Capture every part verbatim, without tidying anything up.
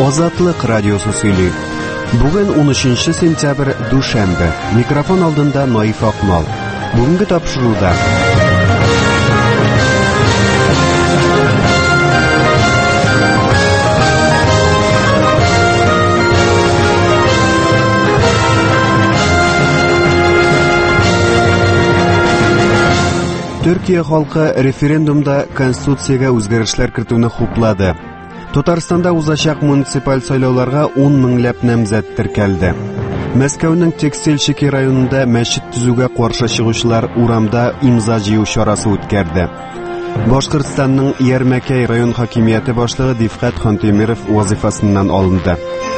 Азатлык радиосы сөйли. Бүген унөченче сентябрь, дүшәмбе. Микрофон алдында Наиф Акмал. Бүгенге тапшыруда Төркия халкы референдумда Конституциягә үзгәрешләр кертүне хуплады. Татарстанда узачак муниципаль сайлауларга он меңләп намзәт теркәлде. Мәскәүнең Текстильщики районында мәчет төзүгә каршы чыгучылар урамда имза җыю чарасы үткәрде. Башкортстанның Ярмәкәй район хакимияте башлыгы Дифкат Хантемиров вазифасыннан алынды.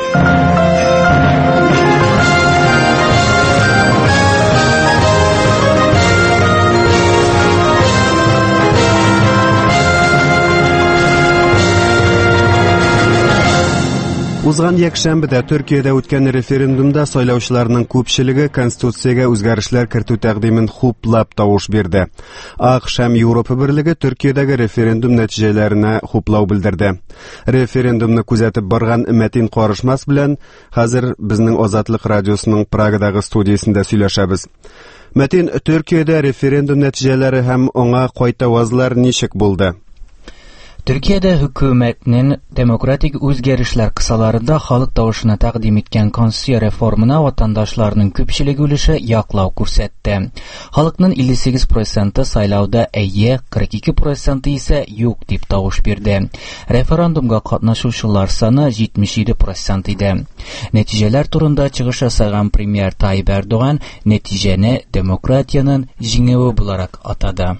Узган якшәмбедә Төркиядә үткән референдумда сайлаучыларның күпчелеге Конституциягә үзгәрешләр кертү тәкъдимен хуплап тавыш бирде. АКШ һәм Европа Берлеге Төркиядәге референдум нәтиҗәләренә хуплау белдерде. Референдумны күзәтеп барган Мәтин Карышмас белән хәзер безнең Азатлык радиосының Прагадагы студиясендә сөйләшәбез. Мәтин, Төркиядә референдум нәтиҗәләре һәм аңа кайтавазлар ничек булды? Төркиядә хөкүмәтнең демократик үзгәрешләр кысаларында халык тавышына тәкъдим иткән конституция реформына ватандашларның күпчелеге өлеше яклау күрсәтте. Халыкның илле сигез проценты сайлауда әйе, кырык ике проценты исә юк дип тавыш бирде. Референдумга катнашучылар саны җитмеш җиде процент иде. Нәтиҗәләр турында чыгыш ясаган премьер Таyyip Erdoğan нәтиҗәне демократияның җиңүе буларак атады.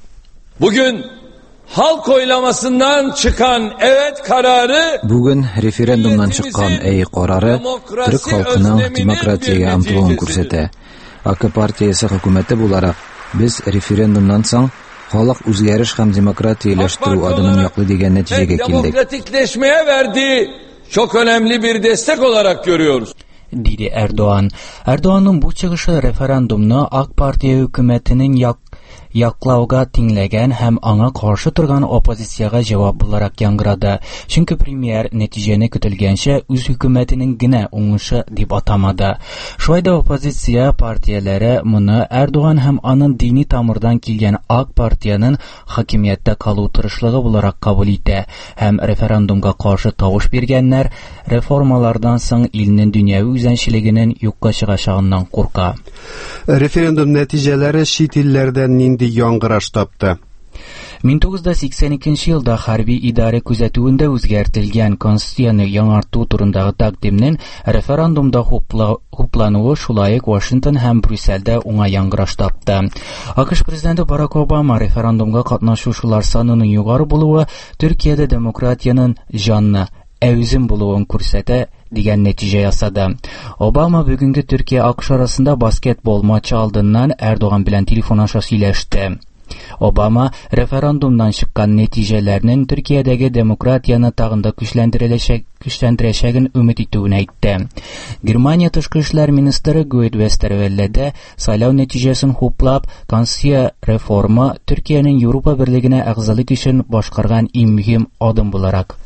Bugün halk oylamasından çıkan evet kararı Bugün referendumdan çıkan ey kararı Türk halkının demokratiyaga umtuluğunu күрсәтә. АК партиясе хөкүмәте буларак без referendumdan соң халык үзгәреш һәм демократияләштерү адымын яклый дигән нәтиҗәгә килдек. Demokratikleşmeye verdiği çok önemli bir destek olarak görüyoruz. Диде Erdoğan. Erdoğan'ın bu çıгышы referendumны АК партия хөкүмәтенең як яклауга тиңләгән һәм аңа каршы торган оппозициягә җавап буларак яңгырады. Чөнки премьер нәтиҗәне көтелгәнчә үз хөкүмәтенең генә уңышы дип атамады. Шулай да оппозиция партияләре моны Erdoğan һәм аның дини тамырдан килгән АК партияның хакимияттә калу тырышлыгы буларак кабул итә һәм референдумга каршы тавыш биргәннәр реформалардан соң илнең дөньяви үзенчәлегенең юкка чыгачагыннан курка. Референдум нәтиҗәләре чит илләрдән нинди яңгыраш тапты? мең тугыз йөз сиксән икенче елда хәрби идарә күзәтүендә үзгәртелгән конституцияны яңарту турындагы тәкъдимнең референдумда хуплануы шулай ук Вашингтон һәм Брюссельдә уңай яңгыраш тапты. АКШ президенты Барак Обама референдумга катнашучылар санының югары булуы Төркиядә демократияның җанны әүзем булуын күрсәтә дигән нәтиҗә ясады. Обама бүгенге Төркия-АКШ арасында баскетбол матчы алдыннан Erdoğan белән телефон аша сөйләште. Обама референдумдан чыккан нәтиҗәләрнең Төркиядәге демократияны тагын да көчләндереләчәк көчләндерәчәген өмет итүен әйтте. Германия тышкы эшләр министры Гойд Вестервелледә сайлау нәтиҗәсен хуплап, конституция реформа Төркиянең Европа Берлегенә әгъзалык өчен башкарган иң мөһим адым буларак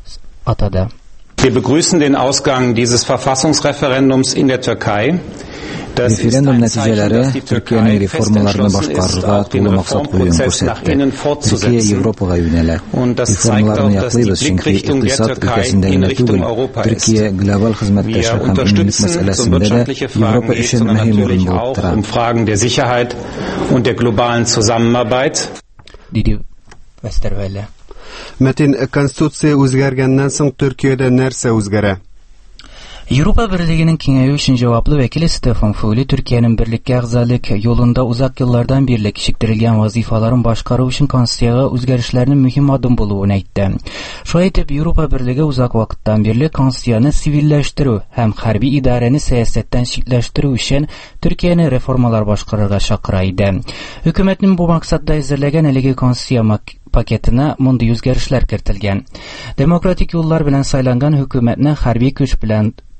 атады. Wir begrüßen den Ausgang dieses Verfassungsreferendums in der Türkei. Referendum нәтиҗәләре Төркиянең реформаларны башкарырга тулы максат куюын күрсәтте. Төркия Европага юнәлә. Реформаларны яклыйбыз, чөнки икътисад өлкәсендә генә түгел, Төркия глобаль хезмәттәшлек һәм иминлек мәсьәләсендә дә Европа өчен мөһим урын булып тора. Um Fragen der Sicherheit und der globalen Zusammenarbeit. Диде Вестервелле. Мәтин, Конституция үзгәргәннән соң Төркиядә нәрсә үзгәрә? Европа Берлегенең киңәю өчен җаваплы вәкиле Стефан Фули Төркиянең берлеккә әгъзалык юлында узак еллардан бирле кичектерелгән вазифаларын башкару өчен конституциягә үзгәрешләрнең мөһим адым булуын әйтте. Шулай итеп, Европа Берлеге узак вакыттан бирле конституцияны цивилләштерү һәм хәрби идарәне сәясәттән читләштерү өчен Төркияне реформалар башкарырга чакыра иде. Хөкүмәтнең бу максатта әзерләгән әлеге конституция пакетына мондый үзгәрешләр кертелгән. Демократик юллар белән сайланган хөкүмәтне хәрби көч белән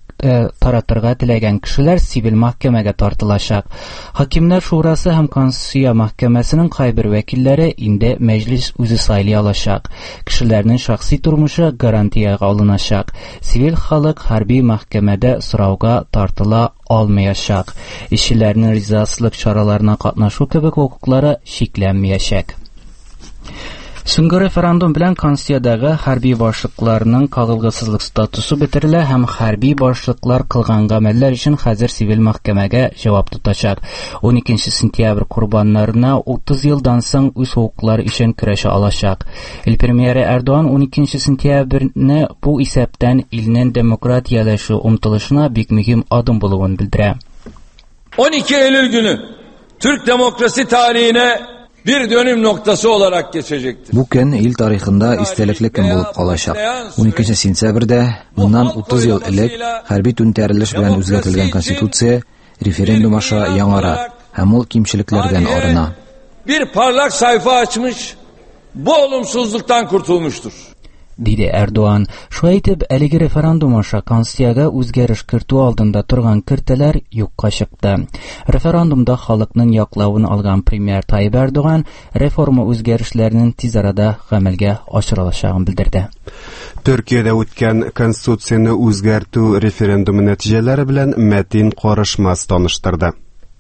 таратырга теләгән кешеләр цивил мәхкәмәгә тартылачак. Хакимнәр шурасы һәм Конституция мәхкәмәсенең кайбер вәкилләре инде мәҗлес үзе сайлый алачак. Кешеләрнең шәхси тормышы гарантияга алыначак. Цивил халык хәрби мәхкәмәдә сорауга тартыла алмаячак. Ишчеләрнең ризасызлык чараларына катнашу кебек хокуклары шикләнмәячәк. Соңгы референдум белән Конституциядәге хәрби башлыкларның кагылгысызлык статусы бетерелә һәм хәрби башлыклар кылган гамәлләр өчен хәзер цивил мәхкәмәгә җавап тотачак. уникенче сентябрь курбаннарына утыз елдан соң үз хокуклары өчен көрәшә алачак. Ил премьеры Эрдоган уникенче сентябрьне бу исәптән илнең демократияләшү омтылышына бик мөһим адым булуын белдерә. on iki Eylül günü Türk demokrasi tarihine bir dönüm noktası olarak geçecektir. Bu gün il tarixində istəlikli gün bulub qalacaq. unikенче sentyabrda bundan утыз ел элек hərbi tüntəriliş белән үзгәртелгән konstitutsiya referendum aşa яңара һәм ул кимчелекләрдән арына. Bir parlak sayfa açmış, bu olumsuzluktan kurtulmuştur. Диде Эрдоган. Шулай итеп, әлеге референдум аша Конституциягә үзгәреш кертү алдында торган кертәләр юкка чыкты. Референдумда халыкның яклавын алган премьер Таyyip Эрдоган реформа үзгәрешләренең тиз арада гамәлгә ашырылачагын белдерде. Төркиядә үткән Конституцияны үзгәртү референдумы нәтиҗәләре белән Мәтин Карышмас таныштырды.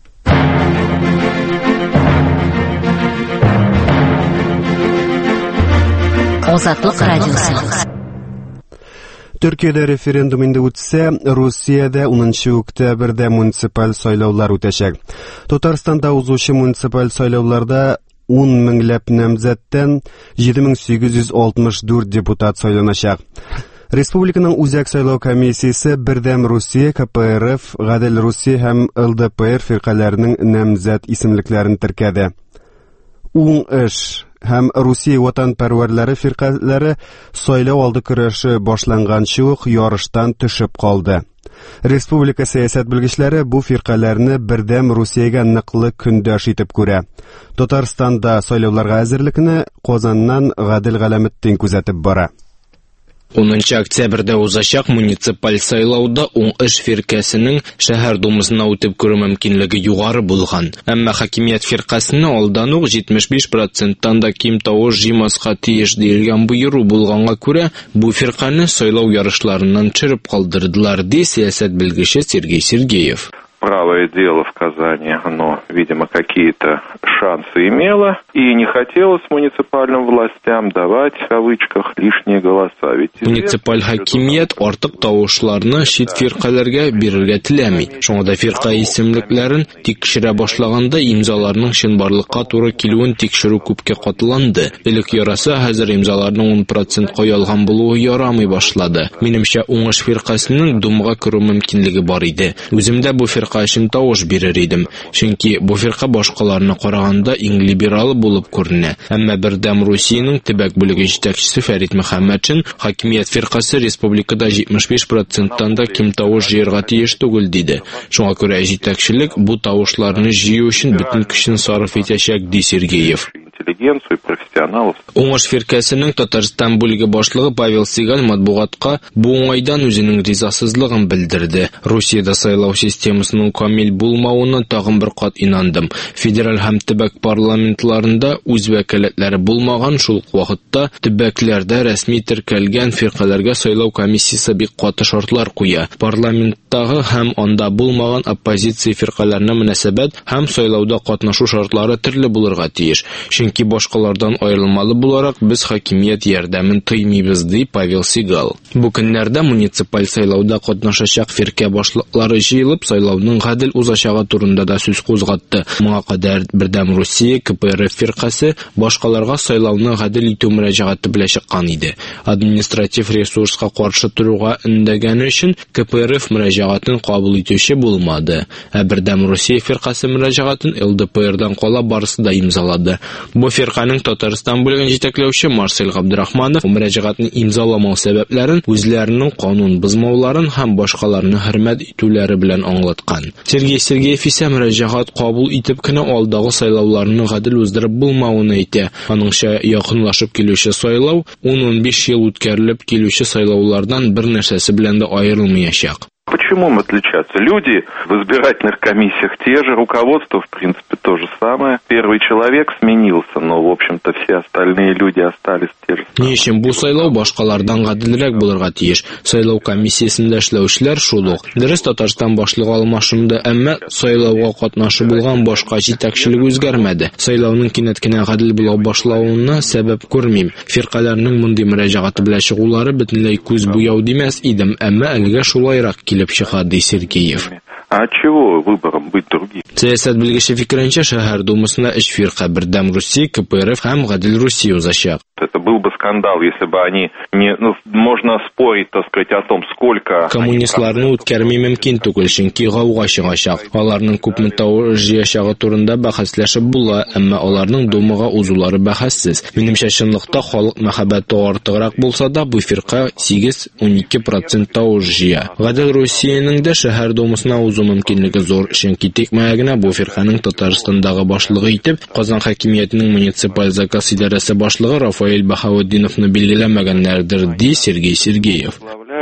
Азатлык радиосы. Төркиядә референдум инде үтсә, Русиядә унынчы октябрьдә муниципаль сайлаулар үтәчәк. Татарстанда узучы муниципаль сайлауларда ун меңләп намзәттән җиде мең сигез йөз алтмыш дүрт депутат сайланачак. Республиканың үзәк сайлау комиссиясе Бердәм Русия, КПРФ, Гадел Русия һәм ЛДПР фиркаларының намзәт исемлекләрен теркәде. Уң эш һәм Русия ватанпәрвәрләре фиркалары сайлау алды көрәше башланганчы ук ярыштан төшеп калды. Республика сәясәт белгечләре бу фиркаларны Бердәм Русиягә ныклы көндәш итеп күрә. Татарстанда сайлауларга әзерлекне Казаннан Гадел Галәметдин күзәтеп бара. онынчы октябрьдә узачак муниципаль сайлауда уң эш фиркасының шәһәр думасына үтеп күрү мөмкинлеге югары булган. Әмма хакимият фиркасына алдан ук җитмеш биш проценттан да ким тавыш җыймаска тиеш диелгән буйру булганга күрә, бу фирканы сайлау ярышларыннан төшереп калдырдылар, ди сәясәт белгече Сергей Сергеев. Правое дело в Казани, оно, видимо, какие-то шансы имело, и не хотелось муниципальным властям давать, в кавычках, лишние голоса. Ведь муниципаль хакимият артык тавышларны чит фиркаларга бирергә теләми. Шуңа да фирка исемлекләрен тикшерә башлаганда имзаларның чынбарлыкка туры килүен тикшерү күпкә катланды. Элек яраса, хәзер имзаларның ун процентка ялган булуы ярамый башлады. Минемчә, уңыш фиркасының думга керү мөмкинлеге бар иде. Үземдә бу фирка өчен тавыш бирер идем. Чөнки бу фирка башкаларына караганда иң либерал булып күренә. Әмма Бердәм Русиянең төбәк бүлеге җитәкчесе Фәрит Мөхәммәтшин хакимият фиркасы республикада җитмеш биш проценттан да ким тавыш җыярга тиеш түгел диде. Шуңа күрә җитәкчелек бу тавышларны җыю өчен бөтен көчен сарыф итәчәк, ди Сергеев. Уңыш фиркасының Татарстан бүлеге башлыгы Павел Сигаль матбугатка бу уңайдан үзенең ризасызлыгын белдерде. Русиядә сайлау системасының камил булмавына тагын бер кат инандым. Федераль һәм төбәк парламентларында үз вәкаләтләре булмаган шул ук вакытта төбәкләрдә рәсми теркәлгән фиркаларга сайлау комиссиясе бик каты шартлар куя. Парламенттагы һәм анда булмаган оппозиция фиркаларына мөнәсәбәт һәм сайлауда катнашу шартлары төрле булырга тиеш. Чөнки башкалардан аерылмалы буларак без хакимият ярдәмен тыймыйбыз, ди Павел Сигал. Бу көннәрдә муниципаль сайлауда катнашачак фирка башлыклары җыелып, сайлауның гадел узачагы турында да сүз кузгатты. Моңа кадәр Бердәм Русия, КПРФ фиркасы башкаларга сайлауны гадел итү мөрәҗәгате белән чыккан иде. Административ ресурска каршы торуга индәгәне өчен КПРФ мөрәҗәгатын кабул итүче булмады. Ә Бердәм Русия фиркасы мөрәҗәгатын ЛДПРдан кала барысы да имзалады. Бу фирканың Татарстан бүлеген җитәкләүче Марсель Габдрахманов мөрәҗәгатны имзаламау сәбәпләрен үзләренең канун бозмауларын һәм башкаларны хөрмәт итүләре белән аңлаткан. Сергей Сергеев исә мөрәҗәгат кабул итеп кенә алдагы сайлауларны гадел уздырып булмавын әйтә. Аныңча, якынлашып килүче сайлау ун-ун биш ел үткәрелеп килүче сайлаулардан бер нәрсәсе белән дә аерылмаячак. Почему мы отличаться? Люди в избирательных комиссиях те же, руководство, в принципе, то же самое. Первый человек сменился, но, в общем-то, все остальные люди остались те же самые. Ни өчен бу сайлау башкалардан гаделрәк булырга тиеш. Сайлау комиссиясендә эшләүчеләр шул ук. Дөрес, Татарстан башлыгы алмашынды, әмма сайлауга катнашы булган башка җитәкчелек үзгәрмәде. Сайлауның кинәт кенә гадел була башлауына сәбәп күрмим. Фиркаларның мондый мөрәҗәгате белән чыгулары бөтенләй күз буяу димәс идем, әмма әлегә шулайрак килеп чыга, ди Сергеев. А чего выбором быть другим? Сәясәт белгече фикеренчә, шәһәр думасына өч фирка бердәм Русия, КПРФ һәм Гадел Русия узачак. Это был бы скандал, если бы они не, ну, можно спорить, так сказать, о том, сколько... Коммунистларны үткәрми мөмкин түгел, чөнки гауга чыгачак. Аларның күпме тавыш җыячагы турында бәхәсләшеп була, әмма аларның думага узулары бәхәссез. Минемчә, чынлыкта халык мәхәббәте артыграк булса да, бу фирка сигез-унике процент тавыш җыя. Гадел Русиянең дә шәһәр думасына узу мөмкинлеге зур, чөнки тикмәгә генә бу фирканың Татарстандагы башлыгы итеп Казан хакимиятенең муниципаль заказ идарәсе башлыгы Рафаэль Бахаутдиновны билгеләмәгәннәрдер, ди Сергей Сергеев.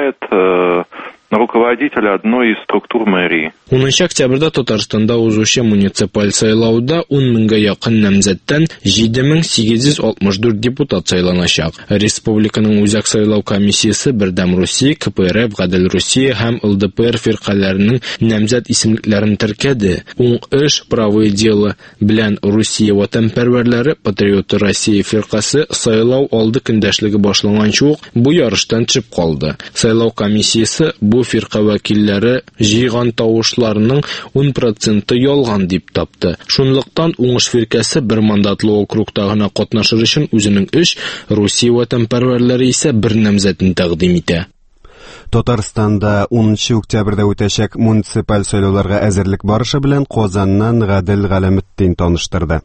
Руководитель одной из структур мэрии. унынчы октябрьдә Татарстанда узучы муниципаль сайлауда ун меңгә якын намзәттән җиде мең сигез йөз алтмыш дүрт депутат сайланачак. Республиканың үзәк сайлау комиссиясе Бердәм Русия, КПРФ, Гадел Русия һәм ЛДПР фиркаларының намзәт исемлекләрен теркәде. Уң эш, правые дела белән Русия ватанпәрвәрләре, Патриоты Россия фиркасы сайлау алды көндәшлеге башланганчы ук бу ярыштан чыгып калды. Сайлау комиссиясе бу фирка вәкилләре җыйган тавышларның ун проценты ялган дип тапты. Шунлыктан уңыш фиркасы бер мандатлы округта гына катнашыр өчен үзенең өч, Русия ватанпәрвәрләре исә бер намзәтен тәкъдим итә. Татарстанда унынчы октябрьдә үтәчәк муниципаль сайлауларга әзерлек барышы белән Казаннан Гадел Галәметдин таныштырды.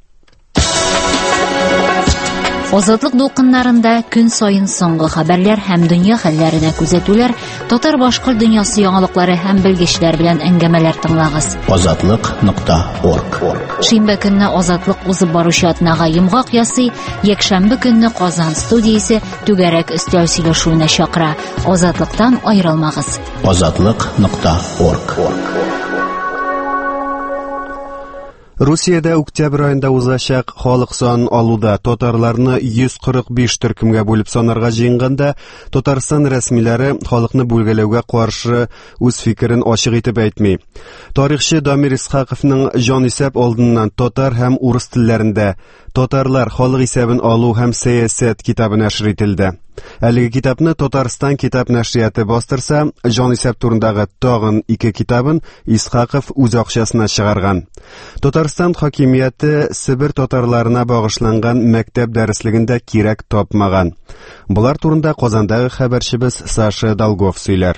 Азатлык дулкыннарында көн сайын соңгы хәбәрләр һәм дөнья хәлләренә күзәтүләр, татар башкорт дөньясы яңалыклары һәм белгечләр белән әңгәмәләр тыңлагыз. азатлык нокта орг. Шимбә көнне Азатлык узып баручы атнага йомгак ясый, якшәмбе көнне Казан студиясе түгәрәк өстәл сөйләшүенә чакыра. Азатлыктан аерылмагыз. азатлык нокта орг. Русиядә октябрь аенда узачак халык сан алуда татарларны йөз кырык биш төркемгә бүлеп санарга җыенганда, Татарстан рәсмиләре халыкны бүлгәләүгә каршы үз фикерен ачык итеп әйтми. Тарихчы Дамир Исхаковның җанисәп алдыннан татар һәм урыс телләрендә Татарлар халык исәбен алу һәм сәясәт китабы нәшр ителде. Әлеге китапны Татарстан китап нәшрияты бастырса, җанисәп турындагы тагын ике китабын Исхаков үз акчасына чыгарган. Татарстан хакимияте Себер татарларына багышланган мәктәп дәреслегендә кирәк тапмаган. Булар турында Казандагы хәбәрчебез Саша Долгов сөйләр.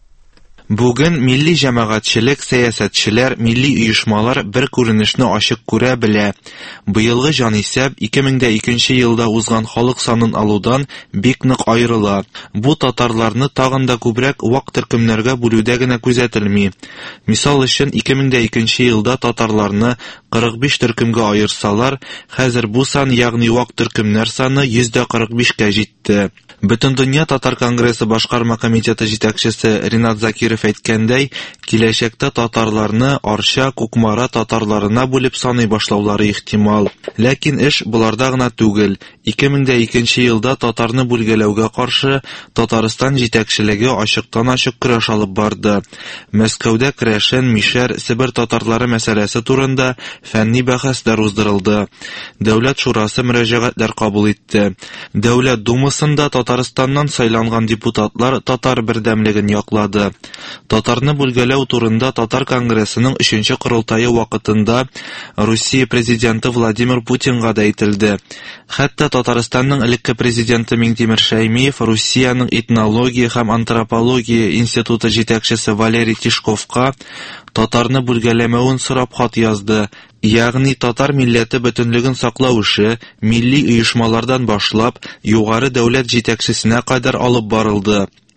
Бүген милли җәмәгатьчелек, сәясәтчеләр, милли оешмалар бер күренешне ачык күрә белә. Быелгы җанисәп ике мең икенче елда узган халык санын алудан бик нык аерыла. Бу татарларны тагын да күбрәк вак төркемнәргә бүлүдә генә күзәтелми. Мисал өчен ике мең икенче елда татарларны кырык биш төркемгә аерсалар, хәзер бу сан, ягъни вак төркемнәр саны йөз кырык бишкә җитте. Бөтендөнья татар конгрессы башкарма комитеты җитәкчесе Ринат Закиров әйткәндәй, киләчәктә татарларны Арча, Кукмара татарларына бүлеп саный башлаулары ихтимал. Ләкин эш буларда гына түгел. ике мең икенче елда татарны бүлгәләүгә каршы Татарстан җитәкчелеге ачыктан-ачык көрәш алып барды. Мәскәүдә Крәшен, Мишәр, Себер татарлары мәсьәләсе турында фәнни бәхәсләр уздырылды. Дәүләт шурасы мөрәҗәгатьләр кабул итте. Дәүләт думасында Татарстаннан сайланган депутатлар татар бердәмлеген яклады. Татарны бүлгәләү турында Татар конгрессының өченче корылтайы вакытында Русия президенты Владимир Путинга да әйтелде. Хәтта Татарстанның элекке президенты Минтимер Шәймиев Русияның этнология һәм антропология институты җитәкчесе Валерий Тишковка татарны бүлгәләмәвен сорап хат язды. Ягъни татар милләте бөтенлеген саклау эше милли оешмалардан башлап югары дәүләт җитәкчесенә кадәр алып барылды.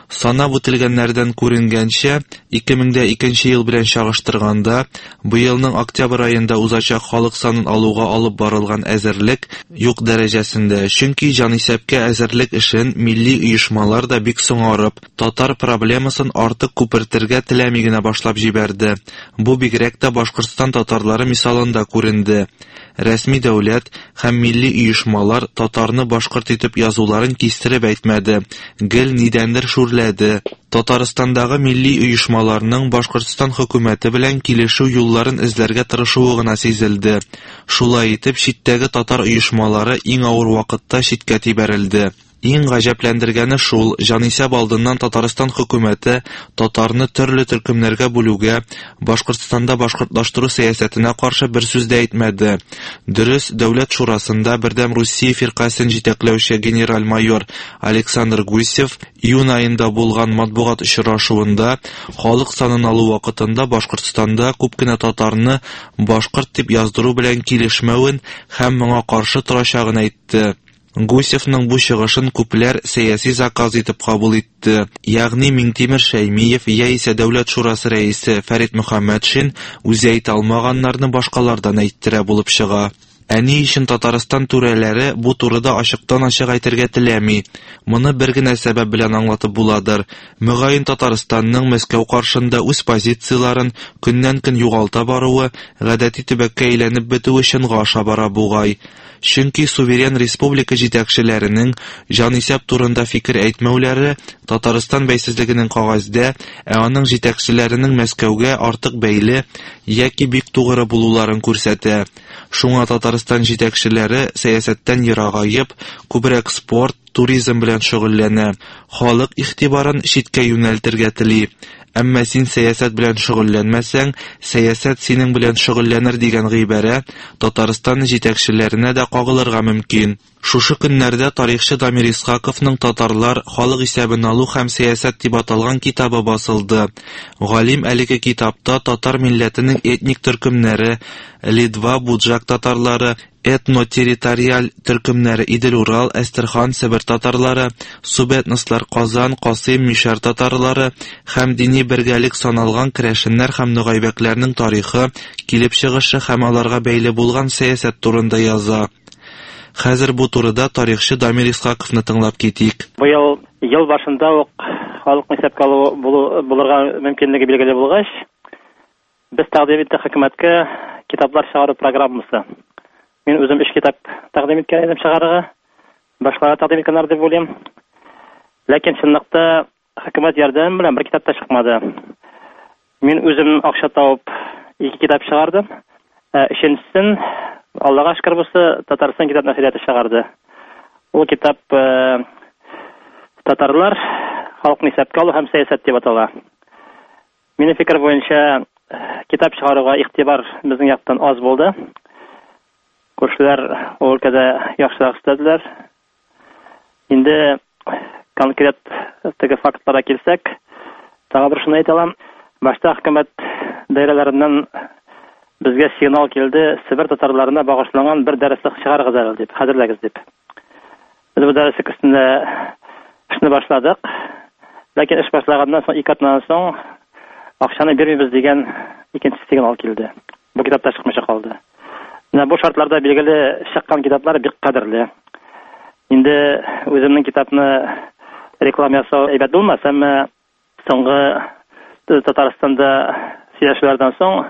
Санап үтелгәннәрдән күренгәнчә, ике мең икенче ел белән чагыштырганда, быелның октябрь аенда узачак халык санын алуга алып барылган әзерлек юк дәрәҗәсендә, чөнки җанисәпкә әзерлек эшен милли оешмалар да бик соңарып, татар проблемасын артык күпертергә теләми генә башлап җибәрде. Бу бигрәк тә Башкортстан татарлары мисалында күренде. Рәсми дәүләт һәм милли оешмалар татарны башкорт итеп язуларын кистереп әйтмәде, гел нидәндер шүрләде. Татарстандагы милли оешмаларның Башкортстан хөкүмәте белән килешү юлларын эзләргә тырышуы гына сизелде. Шулай итеп, читтәге татар оешмалары иң авыр вакытта читкә тибәрелде. Иң гаҗәпләндергәне шул, җанисәп алдыннан Татарстан хөкүмәте татарны төрле төркемнәргә бүлүгә, Башкортстанда башкортлаштыру сәясәтенә каршы бер сүз дә әйтмәде. Дөрес, Дәүләт шурасында Бердәм Русия фиркасын җитәкләүче генераль-майор Александр Гусев июнь аенда булган матбугат очрашуында халык санын алу вакытында Башкортстанда күп кенә татарны башкорт дип яздыру белән килешмәвен һәм моңа каршы торачагын әйтте. Гусевның бу чыгышын күпләр сәяси заказ итеп кабул итте. Ягъни Миңтимер Шәймиев яисә Дәүләт шурасы рәисе Фәрит Мөхәммәтшин үзе әйтә алмаганнарны башкалардан әйттерә булып чыга. Әни өчен Татарстан түрәләре бу турыда ачыктан-ачык әйтергә теләми. Моны бер генә сәбәп белән аңлатып буладыр. Мөгаен Татарстанның Мәскәү каршында үз позицияларын көннән-көн югалта баруы, гадәти төбәккә әйләнеп бетү өчен гаша бара бугай. Чөнки суверен республика җитәкчеләренең җанисәп турында фикер әйтмәүләре Татарстан бәйсезлегенең кагазьдә, ә аның җитәкчеләренең Мәскәүгә артык бәйле яки бик тугры булуларын күрсәтә. Шуңа Татарстан җитәкчеләре сәясәттән ерагаеп, күбрәк спорт, туризм белән шөгыльләнә. Халык игътибарын читкә юнәлтергә тели. Әмма син сәясәт белән шөгыльләнмәсәң, сәясәт синең белән шөгыльләнер дигән гыйбарә Татарстан җитәкчеләренә дә кагылырга мөмкин. Шушы көннәрдә тарихчы Дамир Исхаковның Татарлар халык исәбен алу һәм сәясәт дип аталган китабы басылды. Галим әлеге китапта татар милләтенең этник төркемнәре, Литва, Буджак татарлары, этно-территориаль төркемнәре Идел-Урал, Әстерхан, Себер татарлары, субэтнослар Казан, Касыйм, Мишәр татарлары һәм дини бергәлек саналган керәшеннәр һәм нугайбәкләрнең тарихы, килеп чыгышы һәм аларга бәйле булган сәясәт турында яза. Хәзер бу турыда тарихчы Дамир Исхаковны тыңлап китик. Быел ел башында ук халык исәпкә алу булырга мөмкинлеге билгеле булгач, без тәкъдим иттек хөкүмәткә китаплар чыгару программасы. Мин үзем эш китап тәкъдим иткән идем чыгарырга. Башкалар тәкъдим иткәннәр дип уйлыйм. Ләкин чынлыкта хөкүмәт ярдәме белән бер китап та чыкмады. Мин үзем акча табып ике китап чыгардым. Өченчесен Аллага шөкер булса Татарстан китап нәшрияты чыгарды. Ул китап татарлар халыкны исәпкә алу һәм сәясәт дип атала. Минем фикер буенча китап чыгаруга игътибар безнең яктан аз булды. Күршеләр ул өлкәдә яхшырак эшләделәр. Инде конкрет теге фактларга килсәк, тагы бер шуны әйтә алам. Башта хөкүмәт даирәләреннән безгә сигнал килде, Себер татарларына багышланган бер дәреслек чыгарыгыз әле дип, хәзерләгез дип. Без бу дәреслек өстендә эшне башладык. Ләкин эш башлаганнан соң ике атнадан соң акчаны бирмибез дигән икенче сигнал килде. Бу китапта чыкмыйча калды. Менә бу шартларда билгеле чыккан китаплар бик кадерле. Инде үземнең китапны реклама ясау әйбәт булмас, әмма соңгы Татарстанда сөйләшүләрдән соң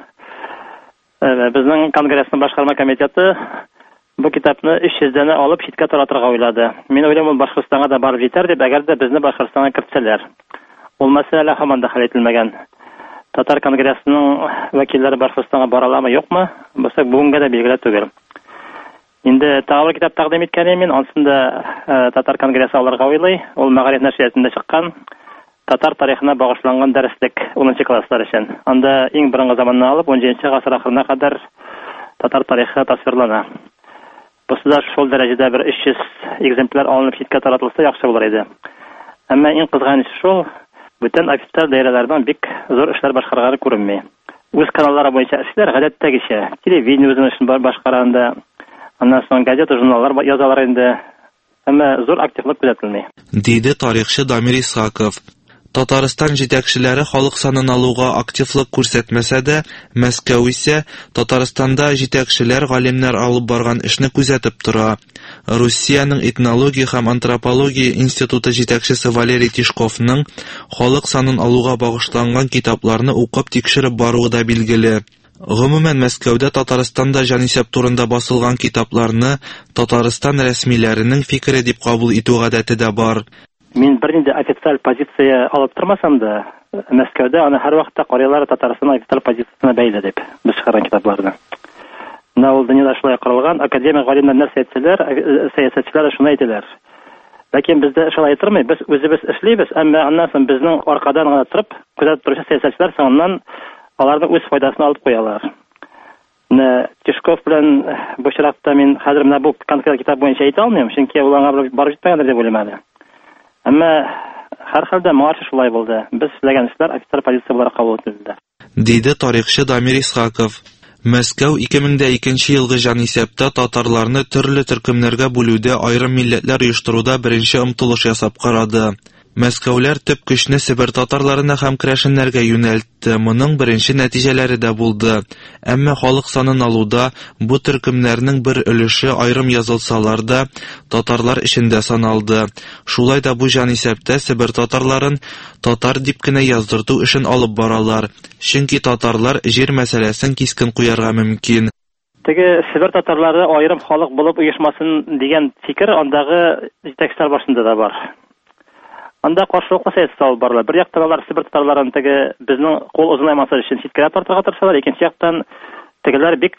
безнең конгрессның башкарма комитеты бу китапны өч йөз дәне алып читкә таратырга уйлады. Мин уйлыйм, ул Башкортстанга да барып җитәр дип, әгәр дә безне Башкортстанга кертсәләр. Ул мәсьәлә һаман да хәл ителмәгән. Татар конгрессының вәкилләре Башкортстанга бараламы, юкмы? Булса бүгенгә дә билгеле түгел. Инде тагы китап тәкъдим иткән мин, ансында Татар конгрессы алырга уйлый. Ул мәгариф нәшриятында чыккан татар тарихына багышланган дәреслек унынчы класслар өчен. Анда иң борынгы заманны алып, он җиденче гасыр ахырына кадәр татар тарихы тасвирлана. Бусыда шул дәрәҗәдә бер өч йөз экземпляр алынып читкә таратылса яхшы булыр иде. Әмма иң кызганыч шул, бүтән официаль даирәләрдән бик зур эшләр башкарганы күренми. Үз каналлары буенча эшләр гадәттәгечә, телевидение үзенең эшен башкарганда, аннан соң газета, журналлар язалар инде. Әмма зур активлык күзәтелми. Диде тарихчы Дамир Исхаков. Татарстан җитәкчеләре халык санын алуга активлык күрсәтмәсә дә, Мәскәү исә Татарстанда җитәкчеләр, галимнәр алып барган эшне күзәтеп тора. Русиянең этнология һәм антропология институты җитәкчесе Валерий Тишковның халык санын алуга багышланган китапларны укып тикшереп баруы да билгеле. Гомумән, Мәскәүдә Татарстанда җанисәп турында басылган китапларны Татарстан рәсмиләренең фикере дип кабул итү гадәте дә бар. Мин бернинди официаль позиция алып тормасам да, Мәскәүдә аны һәр вакытта карыйлар Татарстан официаль позициясына бәйле дип без чыгарган китапларны. Менә ул дөньяда шулай каралган, академик галимнәр нәрсә әйтсәләр, сәясәтчеләр шуны әйтәләр. Ләкин бездә шулай әйтелмәй, без үзебез эшлибез, әмма аннан соң безнең аркадан гына торып, күзәтеп торучы сәясәтчеләр соңыннан аларның үз файдасын алып куялар. Менә Тишков белән бу чиратта мин хәзер менә бу конкрет китап буенча әйтә алмыйм, чөнки ул аңа барып җитмәгәндер дип уйлыйм әле. Әмма һәр хәлдә моңарчы шулай булды. Без эшләгән эшләр официаль позиция буларак кабул ителде. Диде тарихчы Дамир Исхаков. Мәскәү ике мең икенче елгы җанисәптә татарларны төрле төркемнәргә бүлүдә, айрым милләтләр оештыруда беренче омтылыш ясап карады. Мәскәүләр төп көчне Себер татарларына һәм керәшеннәргә юнәлтте. Моның беренче нәтиҗәләре дә булды. Әмма халык санын алуда бу төркемнәрнең бер өлеше айрым язылсалар да татарлар эчендә саналды. Шулай да бу җанисәптә Себер татарларын татар дип кенә яздырту эшен алып баралар. Чөнки татарлар җир мәсьәләсен кискен куярга мөмкин. Теге Себер татарлары айрым халык булып оешмасын дигән фикер андагы җитәкчеләр башында да бар. Анда каршылыклы сәясәт алып баралар. Бер яктан алар Себер татарларын теге безнең кул озынаймасы өчен читкәрәк тартырга тырышалар, икенче яктан тегеләр бик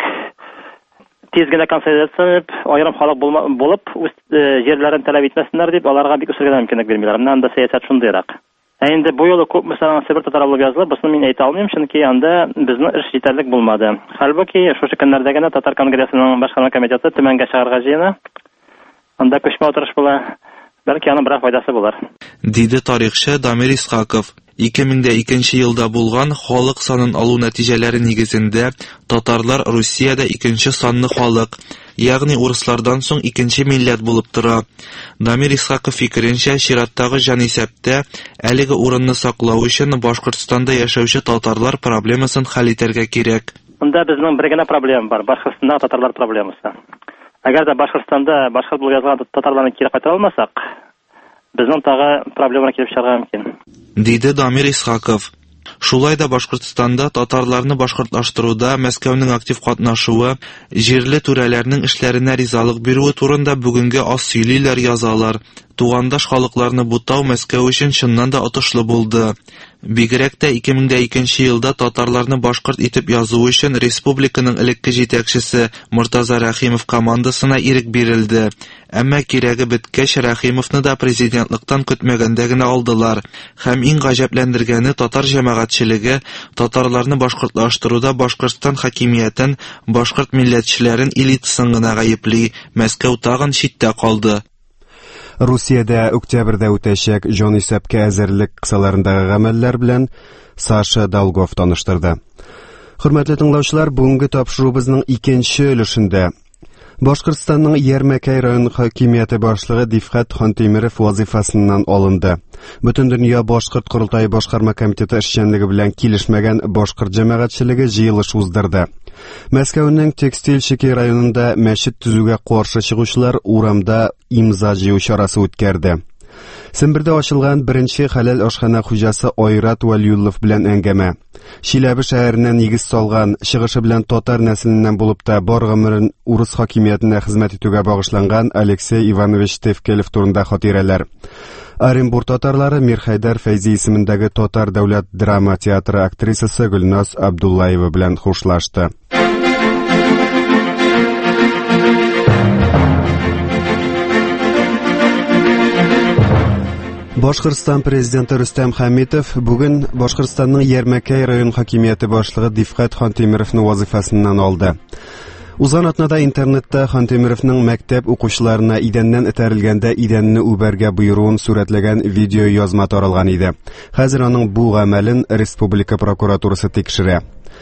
тиз генә консолидацияләнеп, айрым халык булып, үз җирләрен таләп итмәсеннәр дип, аларга бик үсергән мөмкинлек бирмиләр. Менә анда сәясәт шундыйрак. Ә инде бу юлы күп мәсәлән Себер татары булып язылып, буны мин әйтә алмыйм, чөнки анда безнең эш җитәрлек булмады. Хәлбуки, шушы көннәрдә генә Татар конгрессының башкарма комитеты Төмәнгә чыгарга җыена. Анда күчмә утырыш була. Бәлки аның бер файдасы булар. Диде тарихчы Дамир Исхаков. ике мең икенче елда булган халык санын алу нәтиҗәләре нигезендә татарлар Русиядә икенче санлы халык, ягъни урыслардан соң икенче милләт булып тора. Дамир Исхаков фикеренчә, чираттагы җанисәптә әлеге урынны саклау өчен Башкортстанда яшәүче татарлар проблемасын хәл итәргә кирәк. Монда безнең бер генә проблема бар, Башкортстанда татарлар проблемасы. Әгәр дә Башкортстанда башка булып язган татарларны кире кайтара алмасак, безнең тагы проблема килеп чыгарга мөмкин. Диде Дамир Исхаков. Шулай да Башкортстанда татарларны башкортлаштыруда Мәскәүнең актив катнашуы, җирле түрәләрнең эшләренә ризалык бирүе турында бүгенге аз сөйлиләр, язалар. Тугандаш халыкларны бутау Мәскәү өчен чыннан да отышлы булды. Бигрәк тә ике мең икенче елда татарларны башкорт итеп язу өчен республиканың элекке җитәкчесе Мортаза Рәхимов командасына ирек бирелде. Әмма кирәге беткәч Рәхимовны да президентлыктан көтмәгәндә генә алдылар. Һәм иң гаҗәпләндергәне татар җәмәгатьчелеге татарларны башкортлаштыруда Башкортстан хакимиятен, башкорт милләтчеләрен элитасын гына гаепли. Мәскәү тагын читтә калды. Русиядә октябрьдә үтәчәк җанисәпкә әзерлек кысаларындагы гамәлләр белән Саша Долгов таныштырды. Хөрмәтле тыңлаучылар, бүгенге тапшырубызның икенче өлешендә Башкортстанның Ярмәкәй район хакимияте башлыгы Дифхат Хантимиров вазифасыннан алынды. Бөтен дөнья башкорт курултайы башкарма комитеты эшчәнлеге белән килешмәгән башкорт җәмәгатьчелеге җыелыш уздырды. Мәскәүнең Текстиль-Шики районында мәчет төзүгә каршы чыгучылар урамда имза җыю чарасы үткәрде. Сембердә ачылган беренче хәләл ашхана хуҗасы Айрат Валиуллов белән әңгәмә. Чиләбе шәһәреннән нигез салган, чыгышы белән татар нәселеннән булып та бар гомерен урыс хакимиятенә хезмәт итүгә багышланган Алексей Иванович Тевкелев турында хатирәләр. Оренбург татарлары Мирхәйдәр Фәйзи исемендәге Татар дәүләт драма театры актрисасы Гөлназ Абдуллаева белән хушлашты. Башкортстан президенты Рөстәм Хәмитов бүген Башкортстанның Ярмәкәй район хакимияте башлыгы Дифхат Хантимировны вазифасыннан алды. Узган атнада интернетта Хантимировның мәктәп укучыларына идәннән этәрелгәндә идәнне үбәргә боеруын сурәтләгән видео язма таралган иде. Хәзер аның бу гамәлен республика прокуратурасы тикшерә.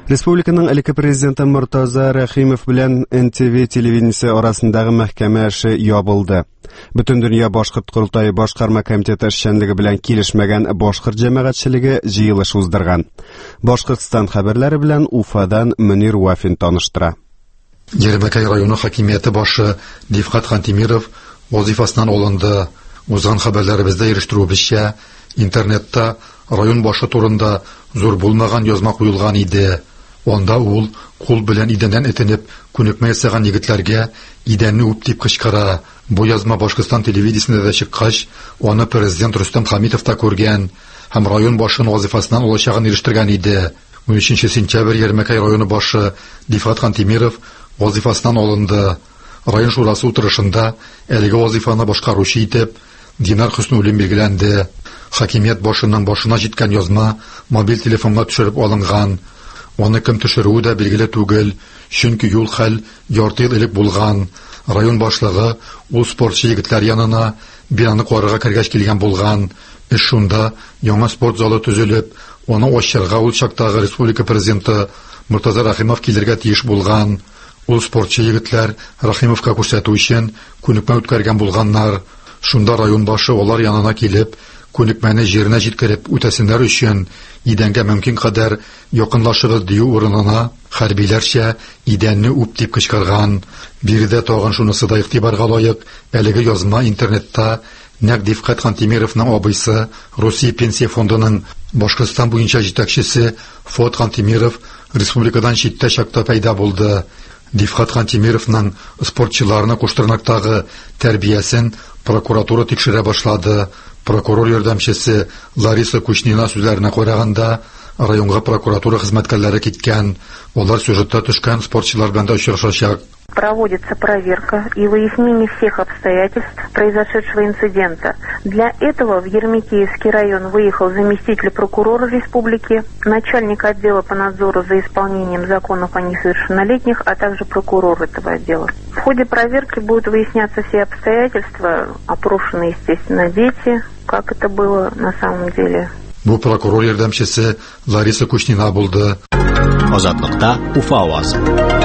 Республиканың элекке президенты Муртаза Рахимов белән эн тэ вэ телевидениесе арасындагы мәхкәмә эше ябылды. Бөтен дөнья башкорт курултайы башкарма комитеты эшчәнлеге белән килешмәгән башкорт җәмәгатьчелеге җыелыш уздырган. Башкортстан хәбәрләре белән Уфадан Мөнир Вафин таныштыра. Ермәкәй районы хакимияте башы Дифкат Хантимиров вазифасыннан алынды. Узган хәбәрләребездә ирештерүебезчә, интернетта район башы турында зур булмаган язма куелган иде. Онда ул кул белән идәннән этенеп күнекмә ясаган егетләргә идәнне үп дип кычкыра. Бу язма Башкортстан телевидениесендә дә чыккач, аны президент Рөстәм Хәмитов та күргән һәм район башының вазифасыннан алачагын ирештергән иде. унөченче сентябрь Ермәкәй районы башы Дифкат Хантимиров вазифасыннан алынды. Район шурасы утырышында әлеге вазифаны башкаручы итеп Динар Хөснүлин билгеләнде. Хакимият башының башына җиткән язма мобиль телефонга төшереп алынган. Аны кем төшерүе дә билгеле түгел, чөнки юл хәл ярты ел элек булган. Район башлыгы ул спортчы егетләр янына бинаны карарга кергәч килгән булган. Эш шунда яңа спорт залы төзелеп, аны ачырга ул чактагы республика президенты Муртаза Рахимов килергә тиеш булган. Ул спортчы егетләр Рахимовка күрсәтү өчен күнекмә үткәргән булганнар. Шунда район башы алар янына килеп, күнекмәне җиренә җиткереп үтәсеннәр өчен идәнгә мөмкин кадәр якынлашыгыз дию урынына хәрбиләрчә идәнне үп дип кычкырган. Биредә тагын шунысы да игътибарга лаек, әлеге язма интернетта нәкъ Дифкат Хантимировның абыйсы, Россия пенсия фондының Башкортстан буенча җитәкчесе Фот Хантимиров республикадан читтә чакта пайда булды. Дифкат Хантимировның спортчыларны Куштырнактагы тәрбиясен прокуратура тикшерә башлады. Прокурор ярдәмчесе Лариса Кучнина сүзләренә караганда, районга прокуратура хезмәткәрләре киткән. Олар сюжетта төшкән спортчылар белән очрашачак. Проводится проверка и выяснение всех обстоятельств произошедшего инцидента. Для этого в Ермекеевский район выехал заместитель прокурора республики, начальник отдела по надзору за исполнением законов о несовершеннолетних, а также прокурор этого отдела. В ходе проверки будут выясняться все обстоятельства, опрошены, естественно, дети, как это было на самом деле. Бу прокурор ярдәмчесе Лариса Кучнина булды. Азатлыкта Уфа авазы.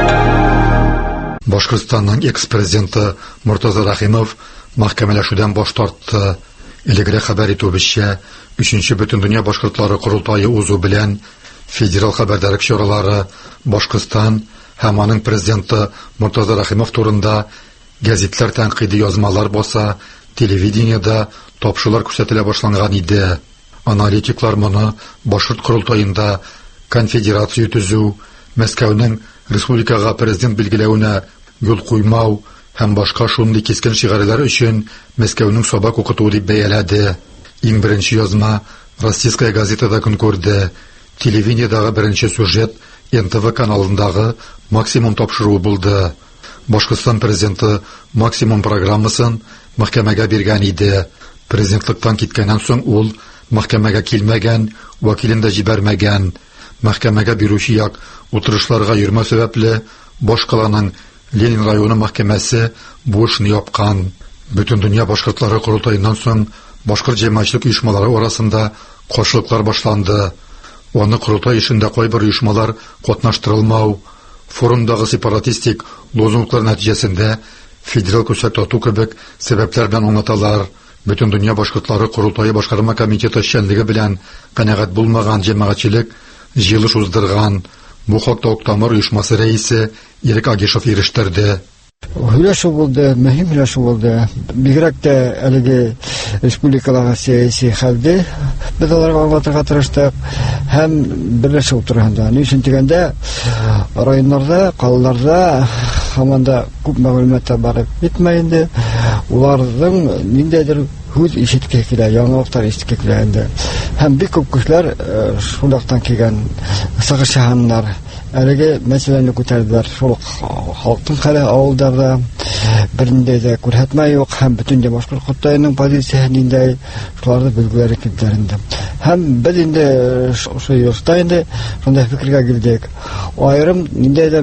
Башкортстанның экс-президенты Муртаза Рахимов мәхкәмәләшүдән баш тартты. Илегрәк хәбәр итүебезчә, өченче бөтен дөнья башкортлары курултайы узу белән федераль хәбәрдәрлек чаралары Башкортстан һәм аның президенты Муртаза Рахимов турында гәзитләр тәнкыйди язмалар баса, телевидениедә тапшырулар күрсәтелә башланган иде. Аналитиклар моны башкорт курултаенда конфедерация төзү, Мәскәүнең республикага президент билгеләүенә юл куймау һәм башка шундый кискен шигарилар өчен Мәскәүнең сабак укытуы дип бәяләде. Иң беренче язма Российская газетада көн күрде. Телевидениедагы беренче сюжет эн тэ вэ каналындагы максимум тапшыруы булды. Башкортстан президенты максимум программасын мәхкәмәгә биргән иде. Президентлыктан киткәннән соң ул мәхкәмәгә килмәгән, вәкилен дә җибәрмәгән. Мәхкәмәгә бирүче як утырышларга йөрмә сәбәпле Башкаланың Ленин районы мәхкәмәсе бу эшне япкан. Бөтен дөнья башкортлары курултайыннан соң башкорт җәмәгатьчелек оешмалары арасында каршылыклар башланды. Аны курултай эшендә кайбер оешмалар катнаштырылмау, форумдагы сепаратистик лозунглар нәтиҗәсендә федераль күрсәтү кебек сәбәпләр белән аңлаталар. Бөтен дөнья башкортлары курултайы башкарма комитеты эшчәнлеге белән канәгать булмаган җәмәгатьчелек җыелыш уздырган. Бу хакта Октамыр оешмасы рәисе Ирек Агишев ирештерде. Һөйләшү булды, мөһим һөйләшү булды. Бигрәк тә әлеге республикаларга сәяси хәлде без аларга аңлатырга тырыштык һәм берләшү турында. Ни өчен дигәндә, районнарда, калаларда һаманда күп мәгълүматлар барып китмәй инде. Уларның ниндәйдер үз ишеткә килә, яңалыктар ишеткә килә инде. Һәм бик күп кешеләр шулактан килгән сагышаннар әлеге мәсьәләне күтәрделәр. Шул халыктың хәле авылдарда бернинди дә күрһәтмә юк һәм бөтен башкорт курултайының позициясе ниндәй, шуларны белгеләре килделәр инде. Һәм без инде шул йортта инде шундай фикергә килдек. Аерым ниндәй дә бер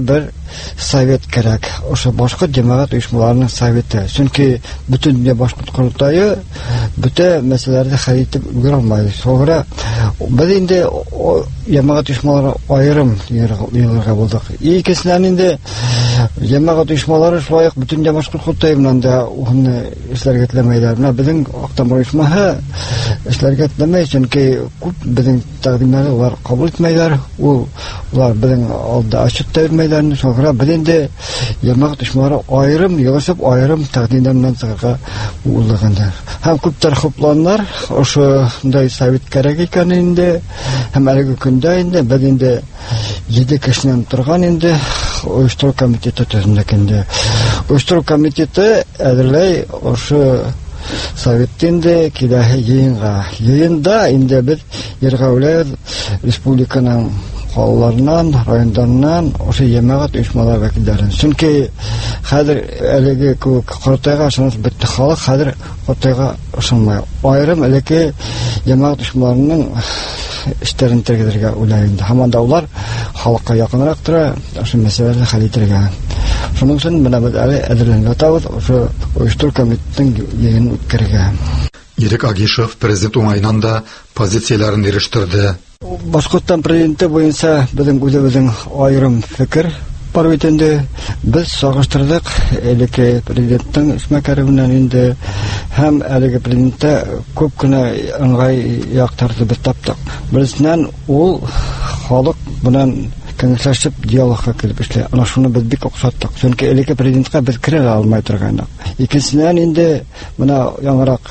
совет кирәк. Ошо башка җәмәгать оешмаларының советы. Чөнки бөтен дөнья башкорт курултайы бөтә мәсьәләләрне хәл итеп өлгерә алмый. Соңра без инде җәмәгать оешмалары аерым йөрергә булдык. Икесеннән инде җәмәгать оешмалары шулай ук бөтен дөнья башкорт курултайы белән дә уны эшләргә теләмәйләр. Менә безнең Актамыр оешмаһы эшләргә теләмәй, чөнки күп безнең тәкъдимнәрне улар кабул итмәйләр. Ул улар безнең алда ачык тәгъдимнәрне соңра без инде җәмәгать оешмалары аерым йылышып аерым тәкъдимнәр белән чыгарга уйлаганнар. Һәм күптәр хупланнар ошондай совет кирәк икән инде. Һәм әлеге көндә инде без инде җиде кешенән торган инде оештыру комитеты төзүндә инде. Оештыру комитеты әзерләй ошо совет инде киләһе йыенга. Йыенда инде без Ергәүләр республиканың халларынан, районнарынан ошо җәмәгать оешмалар вәкилләрен. Чөнки хәзер әлеге Кортайга ышанып бетте халык хәзер Кортайга ышанмый. Аерым элекке җәмәгать оешмаларының эшләрен тергезергә уйлый инде. Һәм анда улар халыкка якынрак тора, ошо мәсьәләләрне хәл итәргә. Шуның өчен менә без әле әзерләнеп ятабыз ошо оештыру комитетының йыйынын үткәрергә. Ирек Агишев президент уңайынан да позицияләрен ирештерде. Башкортстан президенты буенча безнең үзебезнең аерым фикер бар бит инде. Без сагыштырдык элекке президенттың эшмәкәре белән инде һәм әлеге президентта күп кенә ыңгай яктарды без таптык. Берсеннән ул халык белән кеңешләшеп диалогка килеп эшләй. Ана шуны без бик охшаттык. Чөнки элекке президентка без керә алмай торгандык. Икенчедән инде менә яңарак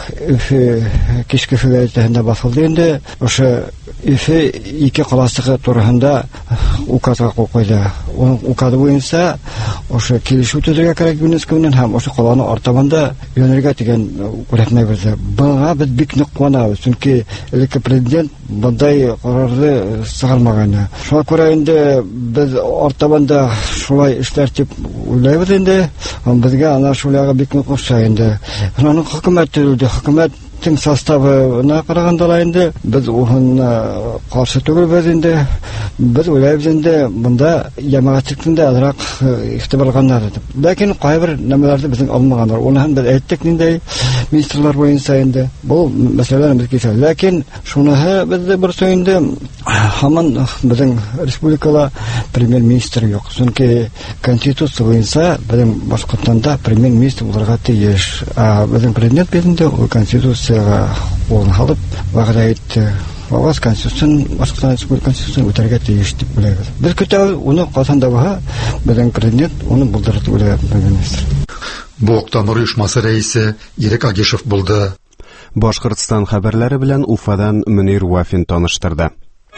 кичке федерациядә басылды инде. Ошо Ифе ике каласыгы турында указга кул куйды. Указ буенча ошо килешү төзергә кирәк ЮНЕСКО белән һәм ошо каланы артабанда юнәргә дигән күрсәтмә бирде. Буга без бик нык куанабыз, чөнки элекке президент бундай карарны чыгармаган. Шуңа күрә инде без артабанда шулай эшләр дип уйлыйбыз инде. Безгә ана шулайга бик нык охшай инде. Аның хөкүмәт төзелде, хөкүмәт тем составына караганда инде без уһынна каршы түгел инде. Без уйлайбыз инде монда җәмәгатьлектә азрак ихтибарганнар дип. Ләкин кайбер нәмәләрдә безнең алмаганнар. Уны һәм без әйттек инде министрлар буенча инде. Бу мәсьәләләр без кисә. Ләкин шуны бездә бер сөйдә һаман безнең республикала премьер-министр юк. Чөнки конституция буенча безнең Башкортстанда премьер-министр булырга тиеш. А безнең президент бирде ул конституция ул халык вәгъдә итте. Аваз конституциясын, Башкортстан Республикасы конституциясын үтәргә тиеш дип уйлыйбыз. Без көтәбез, уны касан да баһа, безнең президент уны булдырып уйлап министр. Бу Актамыр оешмасы рәисе Ирек Агишев булды. Башкортстан хәбәрләре белән Уфадан Мөнир Вафин таныштырды.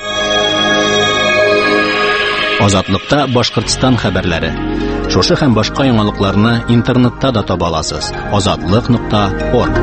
Азатлыкта Башкортстан хәбәрләре. Шушы һәм башка яңалыкларны интернетта да таба аласыз. азатлык нокта орг.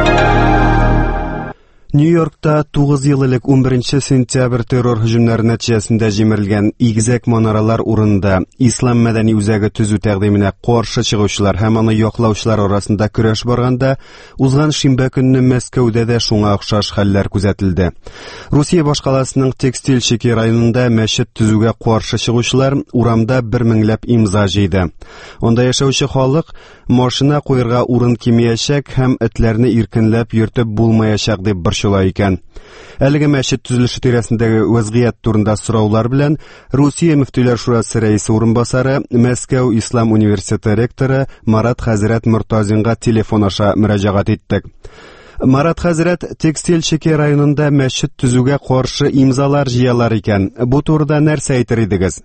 Нью-Йоркта тугыз ел элек унберенче сентябрь террор һөҗүмнәре нәтиҗәсендә җимерелгән игезәк манаралар урынында ислам мәдәни үзәге төзү тәкъдименә каршы чыгучылар һәм аны яклаучылар арасында көрәш барганда, узган шимбә көнне Мәскәүдә дә шуңа охшаш хәлләр күзәтелде. Русия башкаласының Текстильщики районында мәчет төзүгә каршы чыгучылар урамда бер меңләп имза җыйды. Онда яшәүче халык машина куярга урын кимәячәк һәм этләрне иркенләп йөртеп булмаячак дип борчыла икән. Әлеге мәчет төзелеше тирәсендәге вазгыять турында сораулар белән Русия мөфтиләр шурасы рәисе урынбасары, Мәскәү Ислам университеты ректоры Марат Хәзрәт Мортазинга телефон аша мөрәҗәгать иттек. Марат Хәзрәт, Текстильщики районында мәчет төзүгә каршы имзалар җыялар икән. Бу турыда нәрсә әйтер идегез?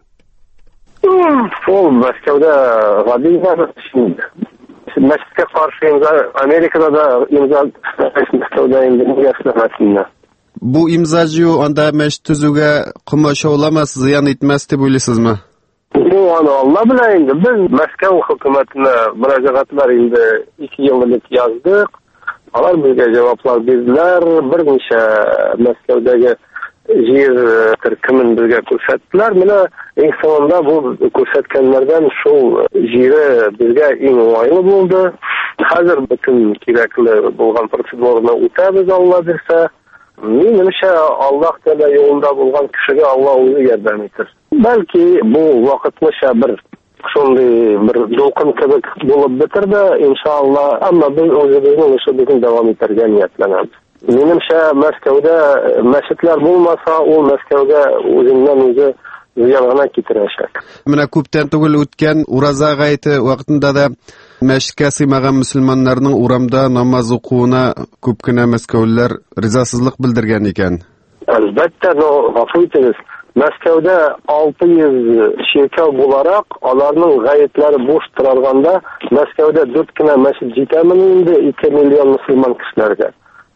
Ул Мәскәүдә гади мәчеткә каршы имза, Америкада да имза Мәскәүдә имза. Бу имза җыю анда мәчет төзүгә комачауламас, зыян итмәс дип уйлыйсызмы? Бу аны Алла белә инде. Без Мәскәү хөкүмәтенә мөрәҗәгатьләр инде ике ел элек яздык. Алар безгә җаваплар бирделәр. Берничә Мәскәүдәге җир төркемен безгә күрсәттеләр. Менә иң соңында бу күрсәткәннәрдән шул җире безгә иң уңайлы булды. Хәзер бөтен кирәкле булган процедураны үтәбез, Алла бирсә. Минемчә, Аллаһ Тәгалә юлында булган кешегә Алла үзе ярдәм итер. Бәлки бу вакытлыча бер шундый бер дулкын кебек булып бетерде, иншалла. Әмма без үзебезнең эшебезне дәвам итәргә ниятләнәбез. Минемчә, Мәскәүдә мәчетләр булмаса, ул Мәскәүгә үзеннән үзе зыян гына китерәчәк. Менә күптән түгел үткән Ураза гайте вакытында да мәчеткә сыймаган мөселманнарның урамда намаз укуына күп кенә мәскәүлеләр ризасызлык белдергән икән. Әлбәттә, но гафу итегез, Мәскәүдә алты йөз ширкәү буларак, аларның гаетләре буш торганда, Мәскәүдә дүрт кенә мәчет җитәме инде ике миллион мөселман кешеләргә.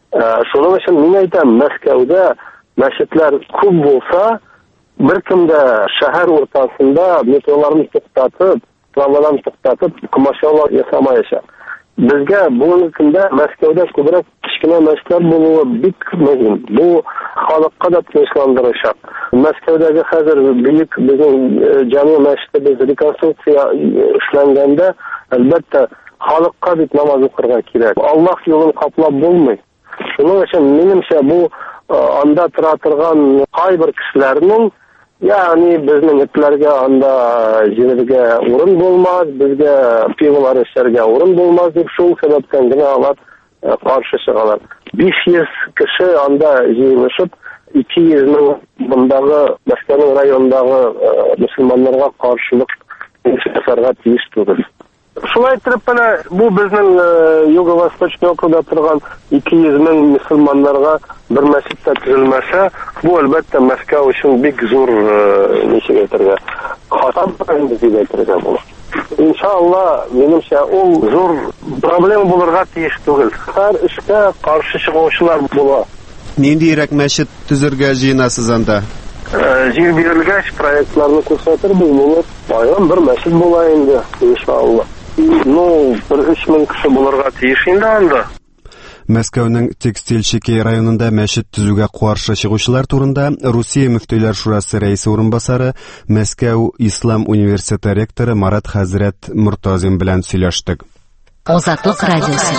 Шуның өчен мин әйтәм, Мәскәүдә мәчетләр күп булса, беркем дә шәһәр уртасында метроларны туктатып, трамвайларны туктатып, комачаулар ясамаячак. Безгә бүгенге көндә Мәскәүдә күбрәк кичкенә мәчетләр булуы бик мөһим. Бу халыкка да тынычландырачак. Мәскәүдәге хәзер бик безнең җаны мәчете реконструкция эшләнгәндә, әлбәттә, халыкка бит намаз укырга кирәк. Аллаһ юлын каплап булмый. Шуның өчен минемчә бу анда тора торган кайбер кешеләрнең, ягъни безнең этләргә анда җиргә урын булмас, безгә пиволар эшләргә урын булмас дип шул сәбәптән генә алар каршы чыгалар. биш йөз кеше анда җыелышып, ике йөз мең бундагы Мәскәү районындагы мөселманнарга каршылык ясарга тиеш түгел. Шулай итеп, бу безнең Юго-Восточный округда торган ике йөз мең мөселманнарга бер мәчеттә төзелмәсә, бу әлбәттә Мәскәү өчен бик зур ничек әйтергә, хата дип әйтергә була. Иншалла, минемчә, ул зур проблема булырга тиеш түгел. Һәр эшкә каршы чыгучылар була. Ниндирәк мәчет төзергә җыенасыз анда? Җир бирелгәч, проектларны күрсәтербез, булып, айран бер мәчет була инде, иншалла. Ну, бер өч мең кеше булырга тиеш инде анда. Мәскәүнең Текстильщики районында мәчет төзүгә каршы чыгучылар турында Русия мөфтиләр шурасы рәисе урынбасары, Мәскәү Ислам университеты ректоры Марат хәзрәт Муртазин белән сөйләштек. Азатлык радиосы.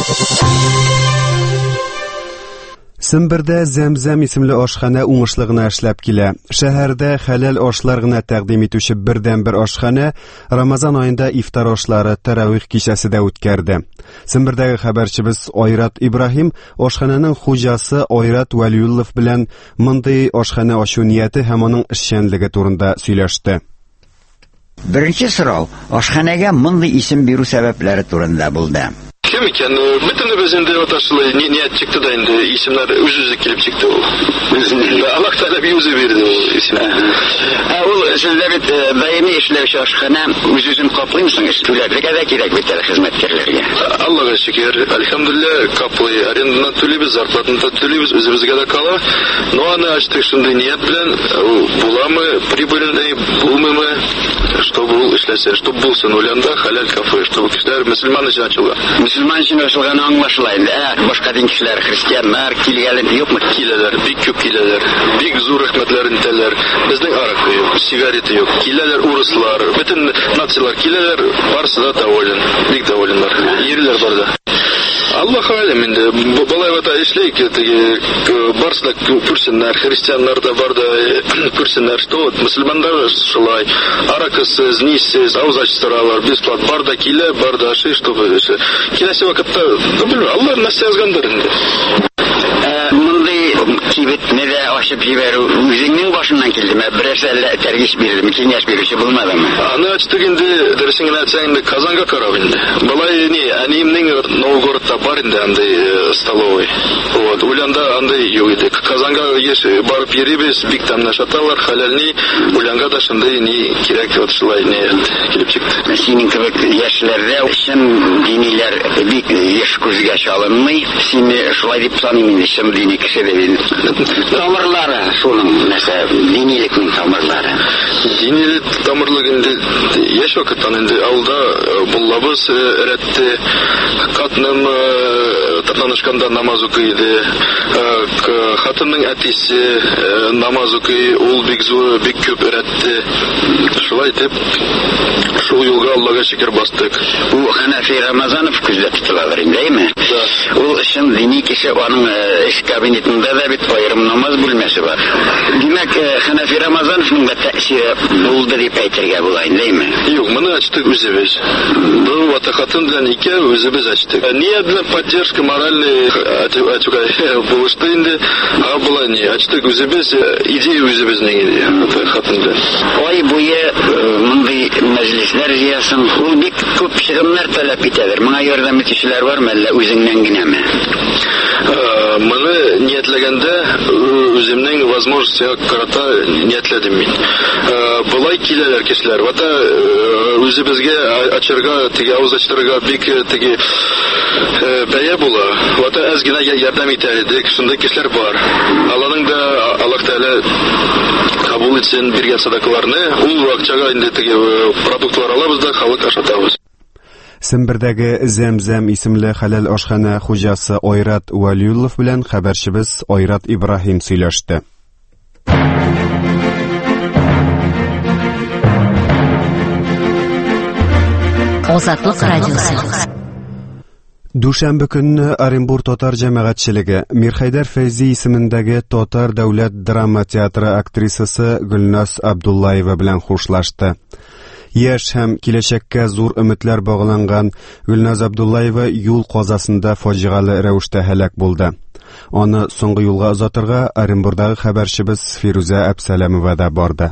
Сембердә Зәмзәм исемле ашхана уңышлы гына эшләп килә. Шәһәрдә хәләл ашлар гына тәкъдим итүче бердән-бер ашхана Рамазан аенда ифтар ашлары таравих кичәсе дә үткәрде. Сембердәге хәбәрчебез Айрат Ибраһим ашхананың хуҗасы Айрат Вәлиуллов белән мондый ашхана ачу нияте һәм аның эшчәнлеге турында сөйләште. Беренче сорау ашханага мондый исем бирү сәбәпләре турында булды. Kim iken, bütünümüz indi o taşlı niyet çıktı da indi isimler üz-üze kelip çıktı o. Allah Teala bir yüzü verdi o isimler. O sizler bit daimi işlevşi aşkına üz-üzün kaplıyor musunuz? Tülerlik eve gerek bitir hizmetkarlarına. Allah'a şükür, elhamdülillah kaplıyor. Arendana tülebiz, zarplatında tülebiz, özümüzge de kala. No anı açtık şimdi niyet bilen, bulamı, pribülünü bulmamı, чтобы işlese, чтобы bulsun olanda halal kafe, чтобы kişiler Müslüman için açılır. Müslüman için açılganı anlaşılaydı. Başka din kişiler, Hristiyanlar, kilegeler yok mu? Kileler, big köp kileler, big zor rahmetlerin teller. Bizden arakı yok, sigareti yok. Kileler, Uruslar, bütün natsiler, kileler varsa da davulun, big davulunlar. Yeriler var da. Allah alem indi. Balay vata işleyik. Barsa da pürsinler, Hristiyanlar da var da pürsinler. Müslümanlar şulay. Arakısız, nissiz, ağız açtıralar. Besplat. Barda kile, barda aşı. Kilesi vakitte Allah nasıl yazgandır indi. Bunday kibitni de açıp jiberu üzünün başından geldi mi? Bireysel tergis verildi mi? Kengeş verişi bulmadı mı? Anı açtık indi, dersini açsan indi, Kazanga karab indi. Balay ne, animning Novgorod'da bar indi anday stalovoy. Вот, улянда андай yok idi. Kazanga еш barıp yeribez, bik tamna şatalar, halalni, ulanga da şınday ne kirek otışılay ne kelip çıktı. Senin gibi yaşlarda şem diniler bik yaş kuzga çalınmay, seni şulay dip sanıyım şem dini kişi de bilin. Tamirları, şunun mesela diniliknin tamirları. Dinilik tamirlik indi, yaş vakittan indi, avda bullabız eretti, katnım tanışkanda namaz okuydu, hatının etisi namaz okuyu, ol bik zor, bik күп өйрәтте. Шулай итеп, шул юлга Аллага шөкер бастык. У Ханафи Рамазанов күздә тотылалар инде, Да. Ул өчен дини кеше аның эш кабинетында да бит аерым намаз бүлмәсе бар. Димәк, Ханафи Рамазановның да тәэсире булды дип әйтергә була инде. Юк, моны ачтык үзебез. Бу ватахатын белән икәү үзебез ачтык. Ният белән поддержка моральный ачуга булышты инде. А була не ачтык үзебез, идея үзебезнең иде. Ватахатын белән. Ай буе мондый мәҗлесләр җыясың, ул бик күп чыгымнар таләп итәдер. Моңа ярдәм итүчеләр бармы, әллә үзеңнән генәме? Моны ниятләгәндә үземнең возможностьга карата ниятләдем мин. Булай киләләр кешеләр. Вата үзебезгә ачырга, теге авыз ачтырга бик теге бәя була. Вата әз генә ярдәм итәр идек. Шундай кешеләр бар. Алланың да Аллаһ Тәгалә кабул итсен биргән садакаларны. Ул акчага инде теге продуктлар алабыз да халык ашатабыз. Сембердәге Зәмзәм исемле хәләл ашхана хуҗасы Айрат Валиуллов белән хәбәрчебез Айрат Ибраһим сөйләште. Азатлык радиосы. Дүшәмбе көнне Оренбур татар җәмәгатьчелеге Мирхәйдәр Фәйзи исемендәге Татар дәүләт драма театры актрисасы Гөлназ Абдуллаева белән хушлашты. Яшь һәм киләчәккә зур өметләр багланган Гөлназ Абдуллаева юл казасында фаҗигале рәвештә һәлак булды. Аны соңгы юлга озатырга Оренбурдагы хәбәрчебез Фируза Әбсәләмова да барды.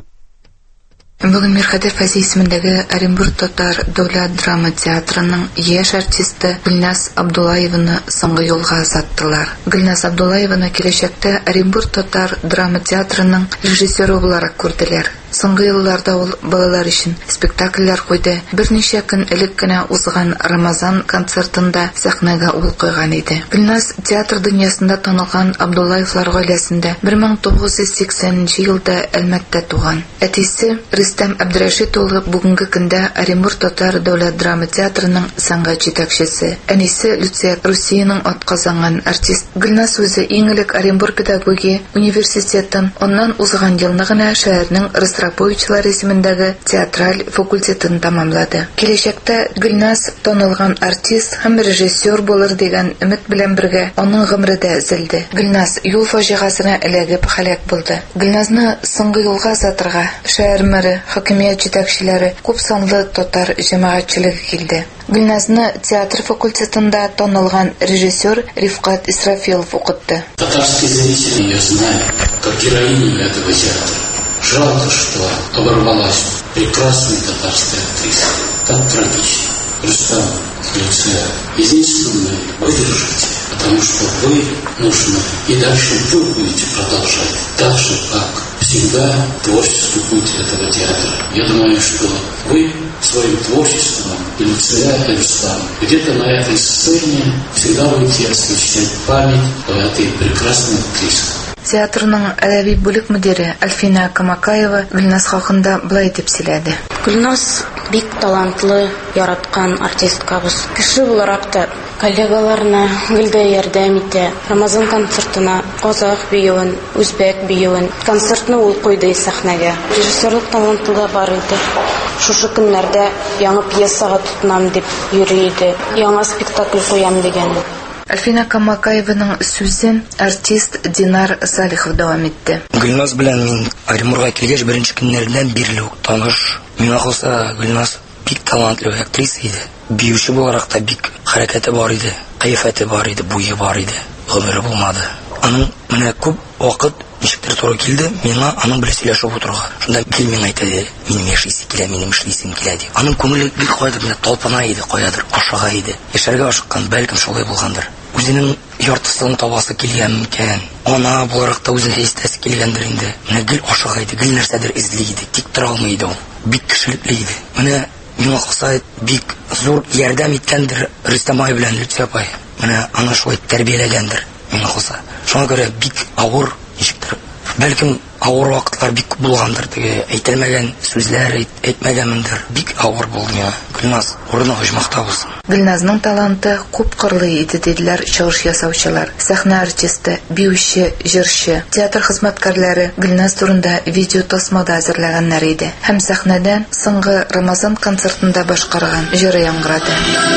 Бүген Мирхәйдәр Фәйзи исемендәге Оренбург татар дәүләт драма театрының яшь артисты Гөлназ Абдуллаеваны соңгы юлга озаттылар. Гөлназ Абдуллаеваны киләчәктә Оренбург татар драма театрының режиссеры буларак күрделәр. Соңгы елларда ул балалар өчен спектакльләр куйды. Берничә көн элек кенә узган Рамазан концертында сәхнәгә ул куйган иде. Гөлназ театр дөньясында танылган Абдуллаевлар гаиләсендә бер мең тугыз йөз сиксәненче елда Әлмәттә туган. Әтисе Рөстәм Әбдрәшит улы бүгенге көндә Оренбург татар дәүләт драма театрының сәнгать җитәкчесе. Әнисе Люция Русиянең атказанган артист. Гөлназ үзе иң элек Оренбург педагогия университетын, аннан узган елны гына шәһәрнең Ростроповичлар исемендәге театраль факультетын тамамлады. Киләчәктә Гөлназ танылган артист һәм режиссер булыр дигән өмет белән бергә аның гомере дә өзелде. Гөлназ юл фаҗигасына эләгеп һәлак булды. Гөлназны соңгы юлга озатырга шәһәр мэре, хакимият җитәкчеләре, күп санлы татар җәмәгатьчелеге килде. Гөлназны театр факультетында танылган режиссер Рифкат Исрафилов укытты. Татарские зрители ее знают как героиню этого театра. Жалко, что оборвалась прекрасная татарская актриса. Так трагично. Рустам, Люция, единственное, выдержите, потому что вы нужны, и дальше вы будете продолжать, так же, как всегда, творческий путь этого театра. Я думаю, что вы своим творчеством, и Люция, и Рустам, где-то на этой сцене всегда будете освещать память о этой прекрасной актрисе. Театрның әдәби бүлек мөдире Альфина Камакаева Гөлназ хакында булай дип сөйләде. Гөлназ бик талантлы, яраткан артисткабыз. Кеше буларак та коллегаларына гөлдә ярдәм итә. Рамазан концертына казах биюен, үзбәк биюен, концертны ул куйды сәхнәгә. Режиссерлык таланты да бар иде. Шушы көннәрдә яңа пьесага тотынам дип йөри иде. Яңа спектакль куям дигән. Альфина Камакаеваның сүзен артист Динар Салихов дәвам итте. Гөлназ белән мин Оренбургка килгәч беренче көннәрдән бирле үк таныш. Миңа калса Гөлназ бик талантлы актриса иде. Биюче буларак та бик хәрәкәте бар иде, кыяфәте бар иде, буе бар иде. Гомере булмады. Аның менә күп вакыт ничектер туры килде, миңа аның белән сөйләшеп утырга. Шунда кил миңа әйтә, минем яшисем килә, минем эшлисем килә дип. Аның күңеле бик кайдыр, менә талпына иде, каядыр, ашыга иде. Яшәргә ашыккан, бәлкем шулай булгандыр. Үзенең яртысын табасы килгән микән? Ана буларак та үзен хистәсе килгәндер инде. Менә гел ашыга иде, гел нәрсәдер эзли иде, тик тора алмый иде ул. Бик кешелекле иде. Менә миңа калса бик зур ярдәм иткәндер Рөстәм ай белән Люция апай. Менә аны шулай тәрбияләгәндер миңа калса. Шуңа күрә бик авыр ничектер. Бәлкем Авыр вакытлар бик булгандыр, теге әйтелмәгән сүзләр әйтмәгәнмендер. Бик авыр булды. Гөлназ, урыны хожмакта булсын. Гөлназның таланты күп кырлы иде диделәр чыгыш ясаучылар. Сәхнә артисты, биюче, җырчы, театр хезмәткәрләре Гөлназ турында видео тасмада әзерләгәннәр иде. Һәм сәхнәдән соңгы Рамазан концертында башкарган җыры яңгырады.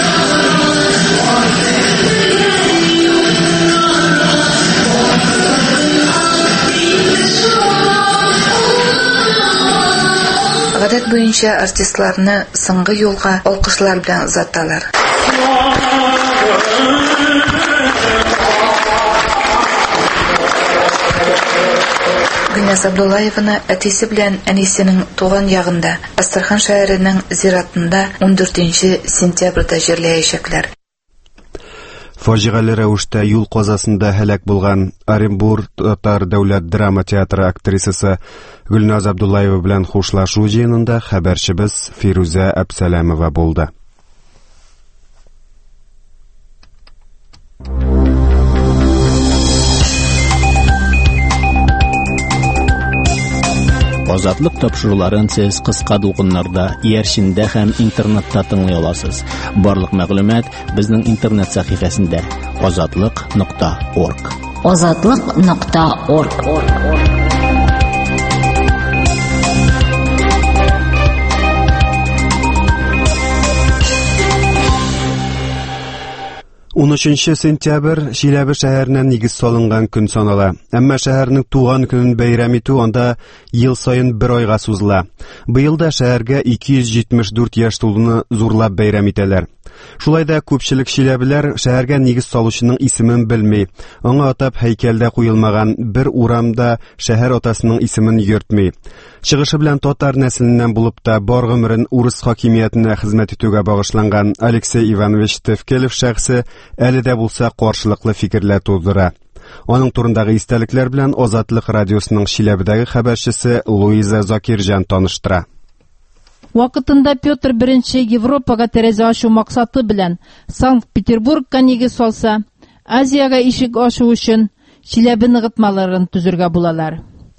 Гадәт буенча артистларны соңгы юлга алкышлар белән озаталар. Гөлназ Абдуллаеваны әтисе белән әнисенең туган ягында, Астрахан шәһәренең зиратында он дүртенче сентябрьдә җирләячәкләр. Фаҗигале рәвештә юл казасында һәлак булган Оренбург татар дәүләт драма театры актрисасы Гөлназ Абдуллаева белән хушлашу җыенында хәбәрчебез Фируза Әбсәләмова булды. Азатлык тапшыруларын сез кыска дулкыннарда, иярчендә һәм интернетта тыңлый аласыз. Барлык мәгълүмат безнең интернет сәхифәсендә азатлык нокта орг. азатлык нокта орг. он өченче сентябрь Чиләбе шәһәренә нигез салынган көн санала. Әмма шәһәрнең туган көнен бәйрәм итү анда ел саен бер айга сузыла. Быел да шәһәргә ике йөз җитмеш дүрт яшь тулуны зурлап бәйрәм итәләр. Шулай да күпчелек чиләбеләр шәһәргә нигез салучының исемен белми. Аңа атап һәйкәлдә куелмаган бер урамда шәһәр атасының исемен йөртми. Чыгышы белән татар нәселеннән булып та бар гомерен урыс хакимиятенә хезмәт итүгә багышланган Алексей Иванович Тевкелев шәхсе әле дә булса каршылыклы фикерләр тудыра. Аның турындагы истәлекләр белән Азатлык радиосының Чиләбедәге хәбәрчесе Луиза Закирҗан таныштыра. Вакытында Петр беренче Европага тәрәзә ачу максаты белән Санкт-Петербургка нигез салса, Азияга ишек ачу өчен Чиләбе ныгытмаларын төзергә булалар.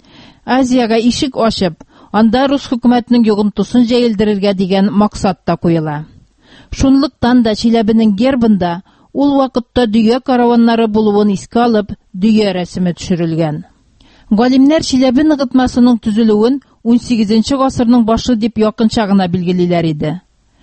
Азияга ишек ачып, анда рус хөкүмәтенең йогынтысын җәелдерергә дигән максат та куела. Шунлыктан да Чиләбенең гербында ул вакытта дөя караваннары булуын искә алып, дөя рәсеме төшерелгән. Галимнәр Чиләбе ныгытмасының төзелүен он сигезенче гасырның башы дип якынча гына билгелиләр иде.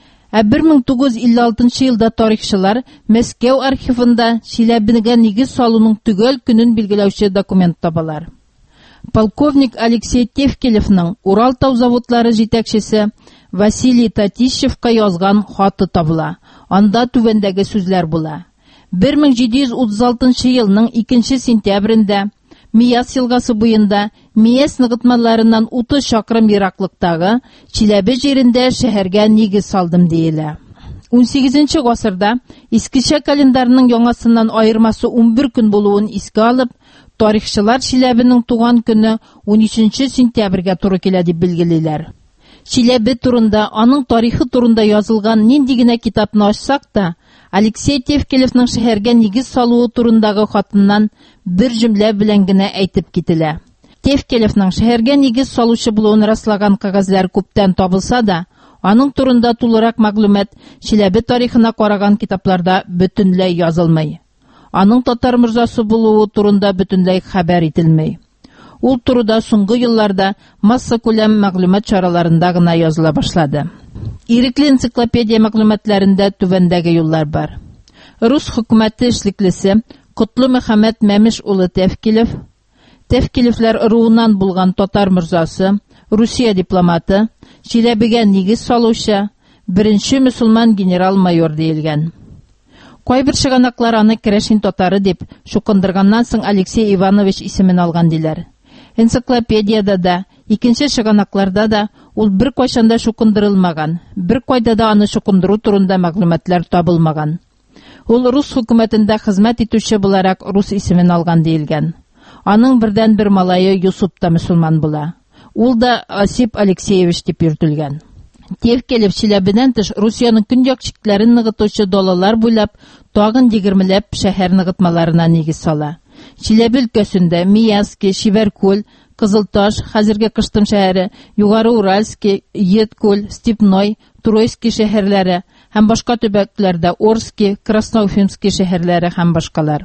Ә бер мең тугыз йөз илле алтынчы елда тарихчылар Мәскәү архивында Чиләбегә нигез салуның төгәл көнен билгеләүче документ табалар. Полковник Алексей Тевкелевның Урал тау заводлары җитәкчесе Василий Татищевка язган хаты табыла. Анда түбәндәге сүзләр була. бер мең җиде йөз утыз алтынчы елның икенче сентябрендә Мияс елгасы буенда Мияс ныгытмаларыннан утыз чакрым ераклыктагы Чиләбе җирендә шәһәргә нигез салдым диелә. он сигезенче гасырда искечә календарның яңасыннан аермасы он бер көн булуын искә алып, тарихчылар Чиләбенең туган көне он өченче сентябрьгә туры килә дип билгелиләр. Чиләбе турында, аның тарихы турында язылган нинди генә китапны ачсак та, Алексей Тевкелевның шәһәргә нигез салуы турындагы хатыннан бер җөмлә белән генә әйтеп кителә. Тевкелевның шәһәргә нигез салучы булуын раслаган кагазлар күптән табылса да, аның турында тулырак мәгълүмат Чиләбе тарихына караган китапларда бөтенләй язылмый. Аның татар морзасы булуы турында бөтенләй хәбәр ителмәй. Ул турыда соңгы елларда масса күләм мәгълүмат чараларында гына языла башлады. Ирекле энциклопедия мәгълүматларында түбәндәге юллар бар. Рус хөкүмәте эшлеклесе Котлы Мөхәммәд Мәмеш улы Тевкелев, Тевкелевләр руыннан булган татар морзасы, Русия дипломаты, Чиләбегә нигез салучы, беренче мөселман генерал-майор диелгән. Кайбер чыганаклар аны Керәшин татары дип шукындырганнан соң Алексей Иванович исемен алган диләр. Энциклопедияда да, икенче чыганакларда да ул бер кайчанда шукындырылмаган, бер кайда да аны шукындыру турында мәгълүматлар табылмаган. Ул рус хөкүмәтендә хезмәт итүче буларак рус исемен алган диелгән. Аның бердән бер малае Юсуп та мөселман була. Ул да Осип Алексеевич дип йөртелгән. Тевкелев Чиләбедән тыш Русияның көньяк чикләрен ныгытучы далалар буйлап тагын егермеләп шәһәр ныгытмаларына нигез сала. Чиләбе өлкәсендә Мияски, Шибәркүл, Кызылташ, хәзерге Кыштым шәһәре, Югары Уральский, Едкөл, Степной, Троицкий шәһәрләре һәм башка төбәкләрдә Орский, Красноуфимский шәһәрләре һәм башкалар.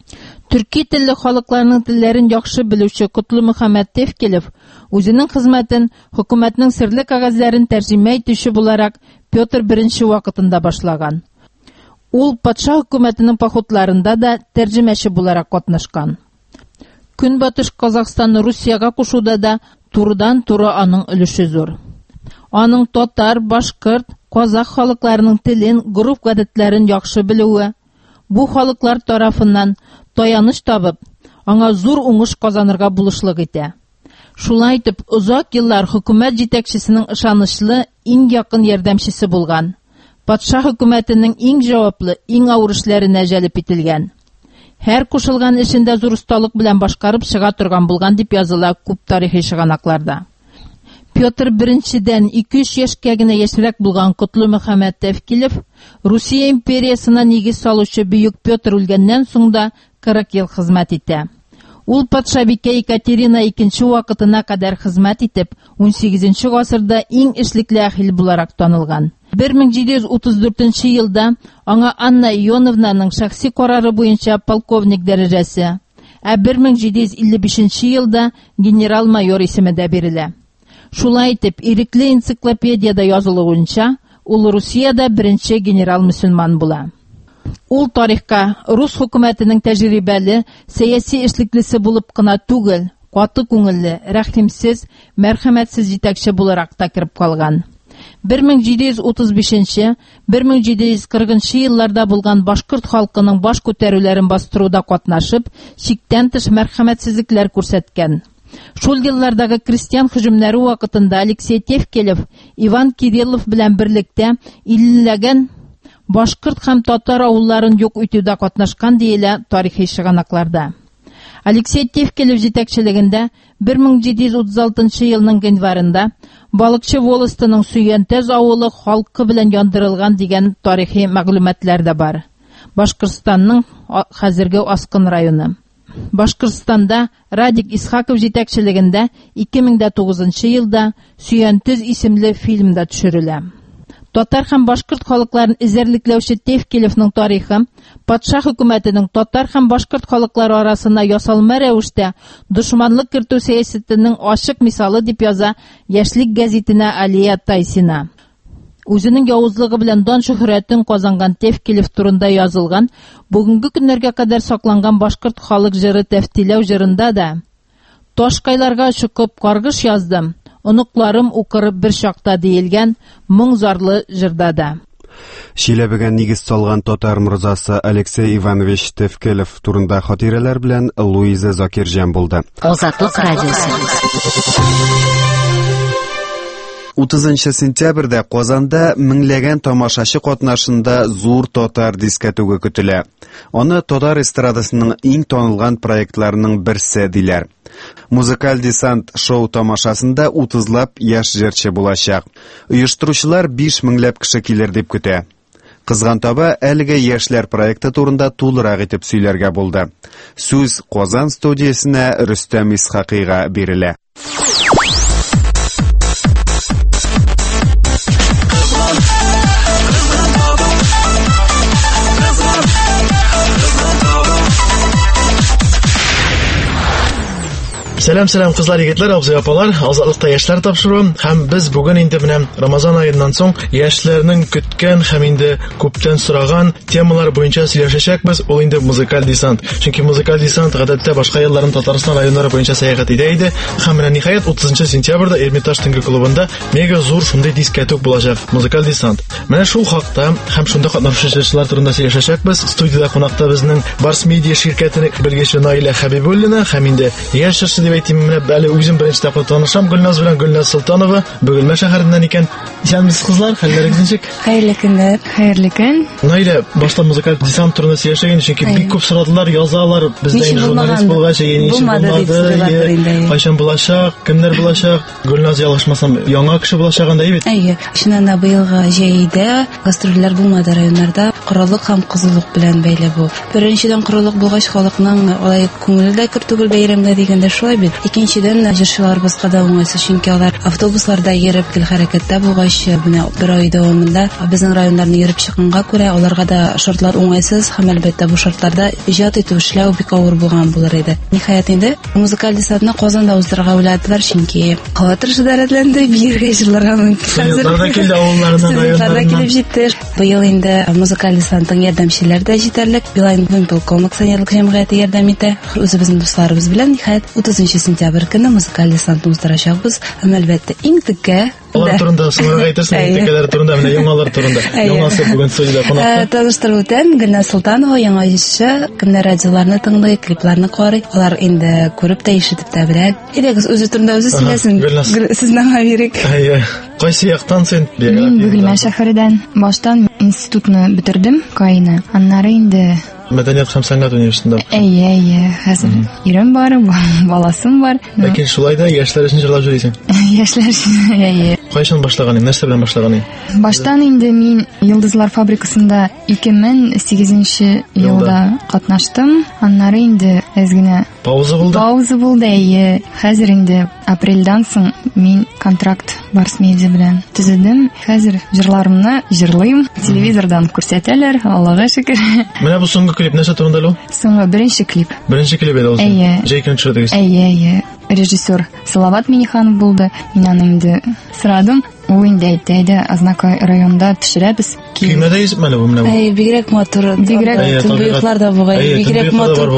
Төрки телле халыкларның телләрен яхшы белүче Котлы Мөхәммәд Тевкелев үзенең хезмәтен хөкүмәтнең серле кәгазьләрен тәрҗемә итүче буларак Петр беренче вакытында башлаган. Ул патша хөкүмәтенең походларында да тәрҗемәче буларак катнашкан. Көнбатыш Казакъстанны Русияга кушуда да турыдан-туры аның өлеше зур. Аның татар, башкорт, казак халыкларының телен, гореф-гадәтләрен яхшы белүе бу халыклар тарафыннан таяныч табып, аңа зур уңыш казанырга булышлык итә. Шулай итеп, озак еллар хөкүмәт җитәкчесенең ышанычлы, иң якын ярдәмчесе булган. Патша хөкүмәтенең иң җаваплы, иң авыр эшләренә җәлеп ителгән. Һәр кушылган эшендә зур осталык белән башкарып чыга торган булган дип языла күп тарихи чыганакларда. Петр беренчедән ике-өч яшькә генә яшьрәк булган Котлы Мөхәммәд Тевкелев Русия империясына нигез салучы бөек Петр үлгәннән соң да кырык ел хезмәт итә. Ул патшабикә Екатерина икенче вакытына кадәр хезмәт итеп, унсигезенче гасырда иң эшлекле әһил буларак танылган. бер мең җиде йөз утыз дүртенче елда аңа Анна Ионовнаның шәхси карары буенча полковник дәрәҗәсе, ә бер мең җиде йөз илле бишенче елда генерал-майор исеме дә бирелә. Шулай итеп, ирекле энциклопедияда язылуынча, ул Русиядә беренче генерал-мөселман була. Ул тарихка рус хөкүмәтенең тәҗрибәле, сәяси эшлеклесе булып кына түгел, каты күңелле, рәхимсез, мәрхәмәтсез җитәкче буларак та киреп калган. бер мең җиде йөз утыз бишенче - бер мең җиде йөз кырыгынчы елларда булган башкорт халкының баш күтәрүләрен бастыруда катнашып, чиктән тыш мәрхәмәтсезлекләр күрсәткән. Шул еллардагы крестьян һөҗүмнәре вакытында Алексей Тевкелев, Иван Кириллов белән берлектә иллеләгән башкорт һәм татар авылларын юк итүдә катнашкан диелә тарихи чыганакларда. Алексей Тевкелев җитәкчелегендә бер мең җиде йөз утыз алтынчы елның гыйнварында Балыкчы волостының Сөйәнтәз авылы халкы белән яндырылган дигән тарихи мәгълүматлар да бар. Башкортстанның хәзерге Аскын районы. Башкортстанда Радик Исхаков җитәкчелегендә ике мең тугызынчы елда Сөйәнтәз исемле фильмда төшерелә. Татар һәм башкорт халыкларын эзәрлекләүче Тевкелевның тарихы патша хөкүмәтенең татар һәм башкорт халыклары арасына ясалма рәвештә дошманлык кертү сәясәтенең ачык мисалы дип яза Яшьлек гәзитенә Алия Тайсина. Үзенең явызлыгы белән дан шөһрәтен казанган Тевкелев турында язылган, бүгенге көннәргә кадәр сакланган башкорт халык җыры Тәфтиләү җырында да Ташкайларга чыкып каргыш яздым, оныкларым укырып бер чакта диелгән моң зарлы җырда да. Чиләбегә нигез салган татар мурзасы Алексей Иванович Тевкелев турында хатирәләр белән Луиза Закирҗан булды. Азатлык радиосы. утызынчы сентябрьдә Казанда меңләгән тамашачы катнашында зур татар дискотеки көтелә. Аны татар эстрадасының иң танылган проектларының берсе диләр. Музыкаль десант шоу тамашасында утызлап яшь җырчы булачак. Оештыручылар биш меңләп кеше килер дип көтә. Кызган таба әлеге яшьләр проекты турында тулырак итеп сөйләргә булды. Сүз Казан студиясенә Рөстәм Исхакыйга бирелә. Сәлам-сәлам кызлар, егетләр, абзый апалар, азатлыкта яшьләр тапшыру һәм без бүген инде менә Рамазан аеннан соң яшьләрнең көткән һәм инде күптән сораган темалар буенча сөйләшәчәкбез. Ул инде музыкаль десант. Чөнки музыкаль десант гадәттә башка елларын Татарстан районнары буенча сәяхәт итә иде. Һәм менә ниһаять утызынчы сентябрьдә Эрмитаж төнге клубында мега зур шундый дискотек булачак. Музыкаль десант. Менә шул хакта һәм шунда катнашучылар турында сөйләшәчәкбез. Студиядә кунакта безнең Барс Медиа ширкәтенең белгече Наилә Хәбибуллина һәм инде яшьләр Әйтим, әле үзем беренче тапкыр танышам Гөлназ белән Гөлназ Солтанова. Бөгелмә шәһәреннән икән. Исәнмесез кызлар, хәлләрегез ничек? Хәерле көннәр, хәерле көн. Наилә, башта музыкаль десант турында сөйләшәгән, чөнки бик күп сорадылар, язалар, бездә журналист булгач, яңа иш булмады. Кайчан булачак, кемнәр булачак? Гөлназ ялгышмасам, яңа кеше булачагын да бит. Әйе, шуннан да быелгы җәйдә гастрольләр булмады районнарда. Корылык һәм кызылык белән бәйле бу. Беренчедән корылык булгач, халыкның алай күңеле дә кертүгел бәйрәмгә дигәндә шулай бит. Икенчедән җырчыларыбызга да уңайсыз, чөнки алар автобусларда йөреп, гел хәрәкәттә булгач, менә бер ай дәвамында безнең районнарны йөреп чыкканга күрә, аларга да шартлар уңайсыз һәм әлбәттә бу шартларда иҗат итү эшләү бик авыр булган булыр иде. Ниһаять инде музыкаль десантны Казанда уздырырга уйладылар, чөнки һава торышы дәрәҗәләрендә биергә җырларга мөмкин. Хәзер килде авылларына, районнарына килеп җитте. Быел инде музыкаль десантның ярдәмчеләре дә җитәрлек. Билайн полковник саниярлык җәмгыяте ярдәм итә. Үзебезнең дусларыбыз белән ниһаять утызынчы сентябрь көнне музыкаль десантны уздырачакбыз. Һәм әлбәттә иң теккә Алар турында соңга әйтерсең, текәләр турында, менә яңалар турында. Яңасы бүген студиядә кунакта. Таныштыру үтән Гөлназ Солтанова яңа җырчы, кемнәр радиоларны тыңлый, клипларны карый. Алар инде күреп тә ишетеп тә белә. Идегез үзе турында үзе сөйләсен. Сезнең хәбирик. Әйе. Кайсы яктан син? Мин Бөгелмә шәһәреннән баштан институтны бетердем, Каина. Аннары инде Мәдәният һәм сәнгать университетында. Әйе, әйе. Хәзер ирем бар, баласым бар. Ләкин шулай да яшьләр өчен җырлап йөрисең. Яшьләр өчен, әйе. Кайчан башлаган, нәрсә белән башлаган? Баштан инде мин Йолдызлар фабрикасында ике мең сигезенче елда катнаштым. Аннары инде әз генә пауза булды. Пауза булды, әйе. Хәзер инде апрельдән соң мин контракт Барс Медиа белән төзедем. Хәзер җырларымны җырлыйм. Телевизордан күрсәтәләр, Аллага шөкер. Менә бу соңгы клип нәрсә турында ул? Соңгы беренче клип. Беренче клип иде ул. Әйе. Җәйкән төшердегез. Әйе, әйе. Режиссер Салават Миниханов булды. Мин аны инде сорадым. Ул инде әйтте, әйдә, Азнакай районында төшерәбез. Көймәдә исмәле бу менә бу. Әй, бигрәк мотор. Бигрәк төнбоеклар да бугай. Бигрәк мотор.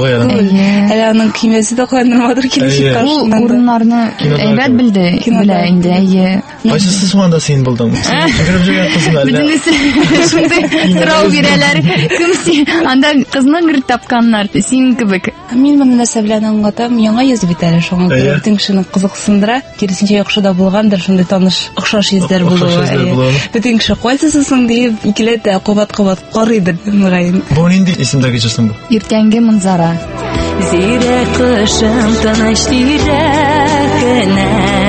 Әле аның көймәсе дә куандырмадыр килешеп каршында. Урыннарны әйбәт белде. Белә инде, әйе. Кайсысы соңында син булдың? Киреп җыгар кызны әле. Бүтәнесе шундый сорау бирәләр. Кем син? Анда кызны гыр тапканнар, син кебек. Мин моны нәрсә белән аңлатам? Яңа йөз бит әле, шуңа күрә бүтән кешене кызыксындыра. Киресенчә яхшы да булгандыр, шундый таныш, охшаш йөзләр булуы. Бүтән кеше кайсысысың дип икеләтә кабат-кабат карыйдыр мөгаен. Бу нинди исемдәге җырсың бу? Иртәнге манзара. Зирә кышым тыныч йөрәкенә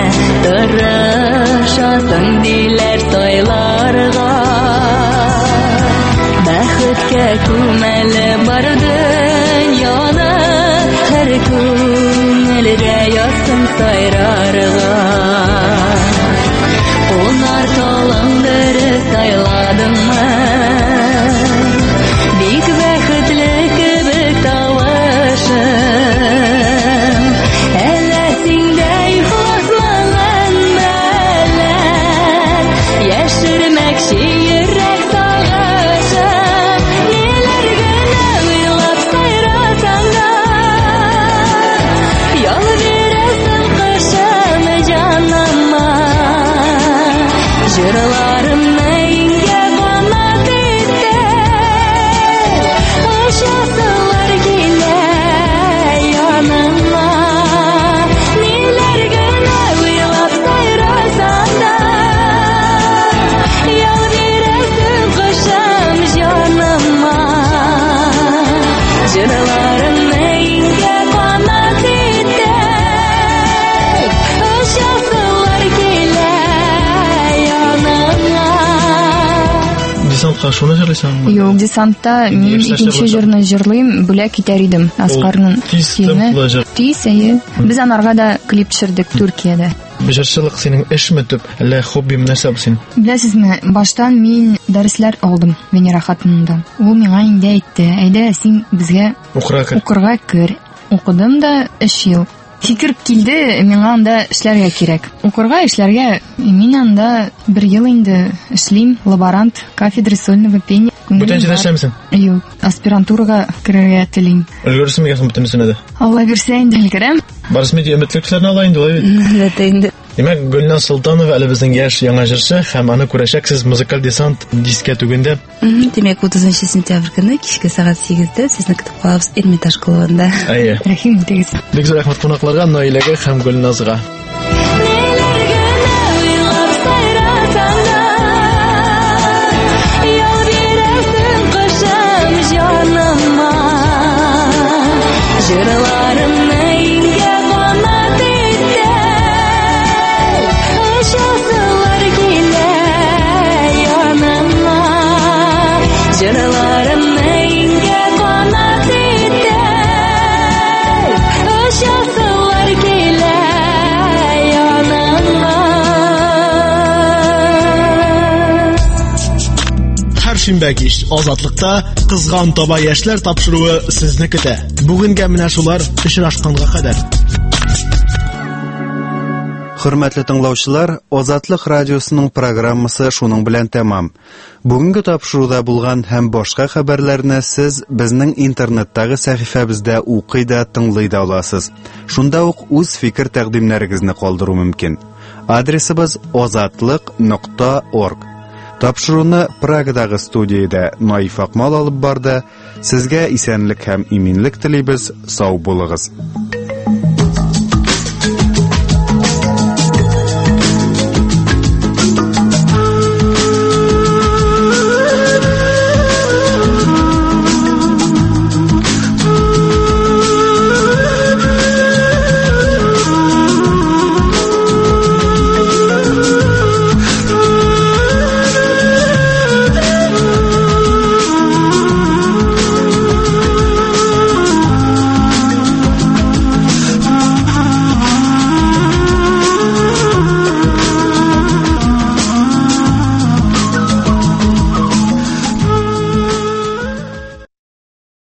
тырышасың диләр сайларга. Бәхеткә күмәле бар дөньяны, һәр күңелгә язсын сайрарга. Унар талыңдыр сайладыңмы? Бик бәхетле кебек тавышың. Әллә синдә ихласлыгын белән яшермәкче йөрәк сагышын. Ниләр генә уйлап сайрасаң да, ял бирәсең кышын җаныма. Җырларымны иңгә канат итте, ошасылар килә яныма. Ниләр генә уйлап сайрасаң да, ял бирәсең кышым җаныма. Җырларымны иңгә канат итте, ошасылар килә. Десантка шуны җырлыйсыңмы? Юк, десантта мин икенче җырны җырлыйм, бүләк китәр идем. Аскарның фильмы. Тиз, әйе. Без анарга да клип төшердек Төркиядә. Җырчылык синең эшме төп, әллә хоббиме, нәрсә бу син? Беләсезме, баштан мин дәресләр алдым Венера хатынында. Ул миңа инде әйтте, әйдә син безгә укырга кер. Укыдым да өч ел. Фикер килде, миңа анда эшләргә кирәк. Укырга, эшләргә. Мин анда бер ел инде эшлим, лаборант кафедры сольного пения. Бүтәнче эшләмисең? Юк, аспирантурага керергә телим. Өлгерсең микән бүтәнчесенә дә? Алла бирсә инде өлгерәм. Барс Медиа өметлекләрне ала инде ул бит. Әлбәттә инде. Димәк, Гөлназ Солтанова әле безнең яшь яңа җырчы һәм аны күрәчәксез музыкаль десант дискә түгендә. Димәк, утызынчы сентябрь көнне кичке сәгать сигездә сезне көтеп калабыз Эрмитаж клубында. Әйе. Рәхим итегез. Бик зур рәхмәт кунакларга, Наиләгә һәм Гөлназга. Ошасылар килә Якшәмбе кич Азатлыкта кызган таба яшьләр тапшыруы сезне көтә. Бүгенгә менә шулар очрашканга кадәр. Хөрмәтле тыңлаучылар, Азатлык радиосының программасы шуның белән тәмам. Бүгенге тапшыруда булган һәм башка хәбәрләрне сез безнең интернеттагы сәхифәбездә укый да, тыңлый да аласыз. Шунда ук үз фикер тәкъдимнәрегезне калдыру мөмкин. Адресыбыз азатлык нокта орг. Тапшыруны Прагадагы студиядә Наиф Акмал алып барды. Сезгә исәнлек һәм иминлек телибез. Сау булыгыз.